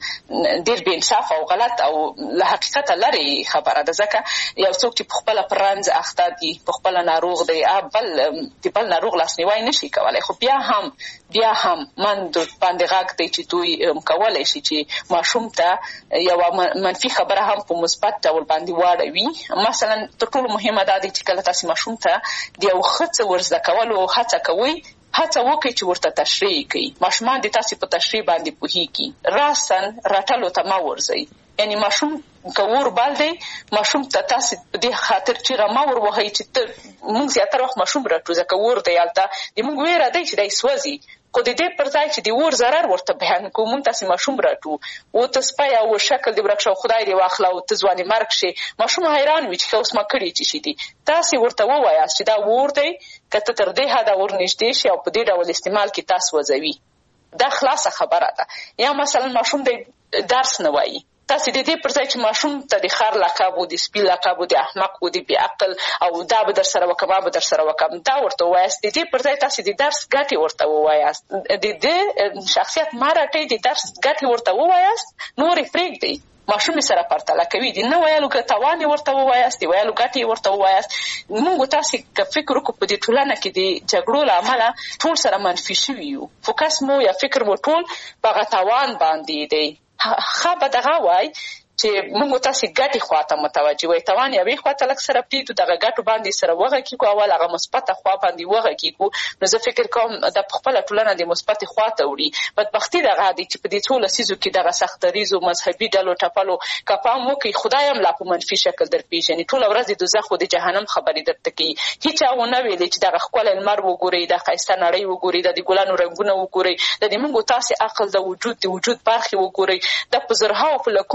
[SPEAKER 23] ډېر بې انصافه او غلط او له حقیقته لرې خبره ده. ځکه یو څوک چې په خپله په رنځ اخته دي، په خپله ناروغ دی، بل د بل ناروغ لاسنیوی نشي کولی. خو بیا هم بیا هم مندو باندې غږ دی چې دوی کولی شي چې ماشوم ته یوه منفي خبره هم په مثبت ډول باندې واړوي. مثلا تر ټولو مهمه دا دی چې کله تاسې ماشوم ته د یو ښه څه ور زده کولو هڅه کوئ، هڅه وکړئ چې ورته تشریح کړئ. ماشومان د تاسې په تشریح باندې پوهېږي. راسن رټلو ته مه ورځئ. یعنې ماشوم که اور بل دی، ماشوم ته تاسې په دې خاطر چیغه مه ور وهئ چې ته موږ زیاتره وخت ماشوم رټو، ځکه اور دی هلته د موږ ویره دی چې دی سوځي. خو د دې پر ځای چې د اور ضرر ورته بیان کوو، موږ تاسې ماشوم رټو، و ته سپی او شکل دې ورک شه او خدای دې واخله او ته ځوانې مرګ شې. ماشوم حیران وي چې ښه اوس ما کړي چې شي دي. تاسې ورته ووایاست چې دا اور دی، که ته تر دې حده ور نږدې شي او په دې ډول استعمال کې تاسو وځوي، دا خلاصه خبره ده. یا مثلا ماشوم دی درس نه وایي، تاسې د دې پر ځای چې ماشوم ته د خر لقب و، د سپي لقب و، د احمق و، د بې عقل او دا به در سره وکم، به در سره وکم، دا ورته ووایاست. د دې پر ځای تاسې د درس ګټې ورته ووایاست. د دې شخصیت مه رټئ، د درس ګټې ورته ووایاست، نور یې پرېږدئ. ماشوم سره پرتله کوي، د نه ویلو تاوان یې ورته ووایاست، د ویلو ګټې یې ورته ووایاست. موږ تاسې که فکر وکړو په دې ټولنه کې د جګړو له امله ټول سره منفي شوي یو، فوکس مو یا فکر مو ټول په هغه تاوان باندې دی. ښه به دغه وای چې موږ تاسې ګټې خواته متوجه وای، توان یوې خواته لږ سره پرېږدو، دغه ګټو باندې سره وغږېږو، اول هغه مثبته خوا باندې وغږېږو. نو زه فکر کوم دا په خپله ټولنه د مثبتې خوا ته وړي. بدبختي دغه دی چې په دې څو لسیزو کې دغه سخت دریځو مذهبي ډلو ټپلو که پام وکړئ، خدای هم لا په منفي شکل در پېژني. ټوله ورځ د دوزخ او د جهنم خبرې درته کوي. هېچا ونه ویلې چې دغه ښکلی لمر وګورئ، دا ښایسته نړۍ وګورئ، دا د ګلانو رنګونه وګورئ، دا د موږ تاسې عقل د وجود د وجود برخې وګورئ. دا په زرهاو په لکونو حیوانات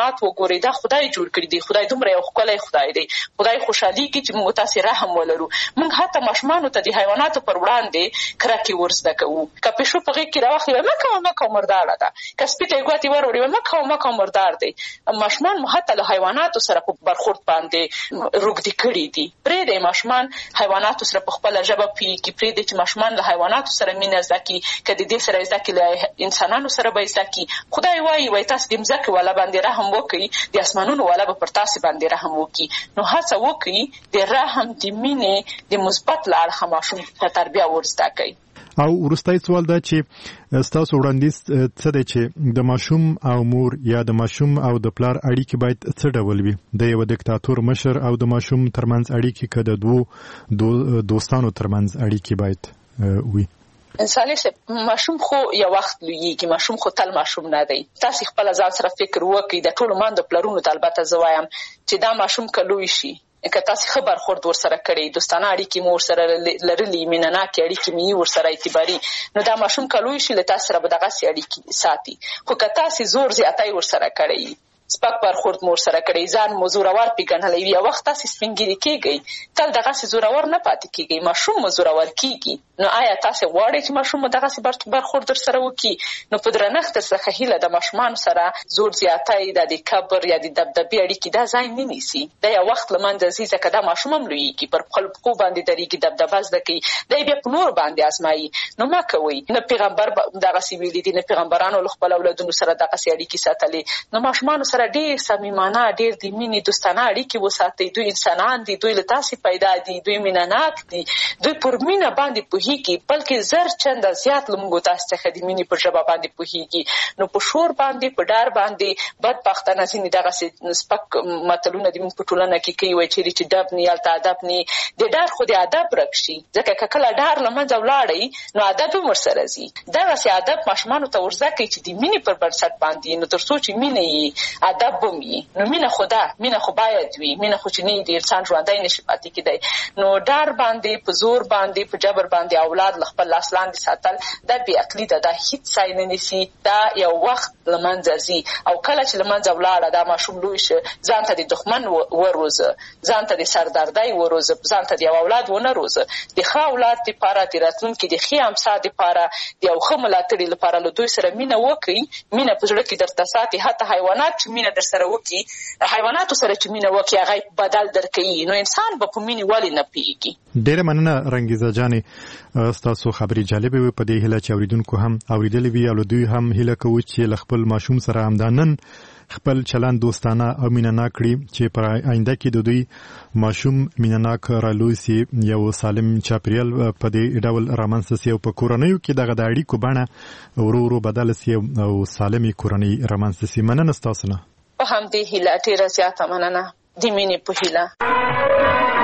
[SPEAKER 23] حیوانات وګورئ دا خدای جوړ کړي دي خدای دومره یو ښکلی خدای دی خدای خوشحالي کې چې موږ تاسې رحم ولرو موږ حتی ماشومانو ته د حیواناتو پر وړاندې کرکې ور زده کوو که پیشو په غېږ کې راواخلي مه کوه مه کوه مرداره ده که سپي ته یې ګوتې وروړي مه کوه مه کوه مردار دی ماشومان مو حتی له حیواناتو سره په برخورد باندې روږدي کړي دي پرېږدئ ماشومان حیواناتو سره په خپله ژبه پوهېږي پرېږدئ چې ماشومان له حیواناتو سره مینه زده کړي که د دې سره زده کړي له انسانانو سره به یې زده کړي خدای وایي وایي تاسو د مځکې والا باندې رحم وکړئ د اسمانونو والا به پر تاسې باندې رحم وکړي نو هڅه وکړئ د رحم د مینې د مثبت له اړخه ماشوم ته تربیه ور زده کړئ
[SPEAKER 4] او وروستی سوال دا چې ستاسو وړاندیز څه دی چې د ماشوم او مور یا د ماشوم او د پلار اړیکې باید څه ډول وي د یو دیکتاتور مشر او د ماشوم ترمنځ اړیکې که د دوو دو دوستانو ترمنځ اړیکې باید وي
[SPEAKER 23] صالح صاحب ماشوم خو یو وخت لویږي ماشوم خو تل ماشوم نه دی تاسې خپله ځان سره فکر وکړئ د ټولو ماندو پلرونو ته البته زه وایم چې دا ماشوم که لوی شي که تاسې ښه برخورد ورسره کړئ دوستانه اړیکې مو ورسره لرلي مینهناکې اړیکې مې یي ورسره اعتباري نو دا ماشوم که لوی شي له تاسې سره به دغسې اړیکې ساتي خو که تاسې زور زیاتی ورسره کړئ سپک برخورد مو ورسره کړئ ځان مو زورور پېژنلی وي یو وخت تاسې سپین ګیري کېږئ تل دغسې زورور نه پاتې کېږئ ماشوم مو زورور کېږي نو آیا تاسې غواړئ چې ماشوم مو دغسې برخورد درسره وکړي نو په درنښت څخه هیله د ماشومانو سره زور زیاتی دا د کبر یا د دبدبې اړیکې دا ځای نه نیسي دا یو وخت له منځه ځي ځکه دا ماشوم هم لویېږي پر خپلو پښو باندې درېږي دبدبه زده کوي دا یې بیا په نورو باندې ازمایي نو مه کوئ نه پیغمبر دغسې ویلي دي نه پیغمبرانو له خپلو اولادونو سره دغسې اړیکې ساتلې نو ماشومانو سره ډېر صمیمانه ډېر د مینې دوستانه اړیکې وساتئ دوی انسانان دي دوی له تاسې پیدا دي دوی مینهناک دي دوی پر مینه باندې پوهېږي بلکې زر چنده زیات له موږ تاسو څخه د مینې پر ژبه باندې پوهېږي نو په شور باندې په ډار باندې بدبختانه ځینې دغسې سپک متلونه د موږ په ټولنه کې کوي وایي چېرې چې ډب نه هلته ادب نه د ډار خو د ادب ورک شي ځکه که کله ډار له منځه ولاړئ نو ادب هم ورسره ځي دغسې ادب ماشومانو ته ور زده کړئ چې د مینې پر بنسټ باندې نو تر څو چې مینه یي ادب به وي نو مینه خو ده مینه خو باید وي مینه خو چې نه د انسان ژوندی نشي پاتې کېدی نو ډار باندې په زور باندې په جبر باندې اولاد له خپل لاس لاندې ساتل دا بې عقلي ده دا هېڅ ځای نه نیسي دا یو وخت له منځه ځي او کله چې له منځه ولاړه دا ماشوم لوی شه ځان ته د دښمن وروزه ځان ته د سردردۍ وروزه ځان ته د یو اولاد ونه روزه د ښه اولاد دپاره د راتلونکي د ښې امسا دپاره د یو ښه ملاتړي لپاره له دوی سره مینه وکړئ مینه په زړه کې درته ساتي حتی حیوانات چې مینه در سره وکړي حیواناتو سره چې مینه وکړي هغه بدل درکوي نو انسان به په مینې ولې نه پوهېږي
[SPEAKER 4] ډېره مننه رنګیزه جانې ستاسو خبرې جالبې وې په دې هیله چې اورېدونکو هم اورېدلې وي او له دوی هم هیله کوو چې له خپل ماشوم سره همدا نن خپل چلند دوستانه او مینهناک کړي چې پر آینده کې د دوی ماشوم مینهناک رالوی سي یو سالم چاپریال په دې ډول رامنځته سي او په کورنیو کې دغه د اړیکو بڼه ورو ورو بدله سي او سالمې کورنۍ رامنځته سي مننه ستاسو نه
[SPEAKER 23] په همدې هیله ډېره زیاته مننه د مینې په هیله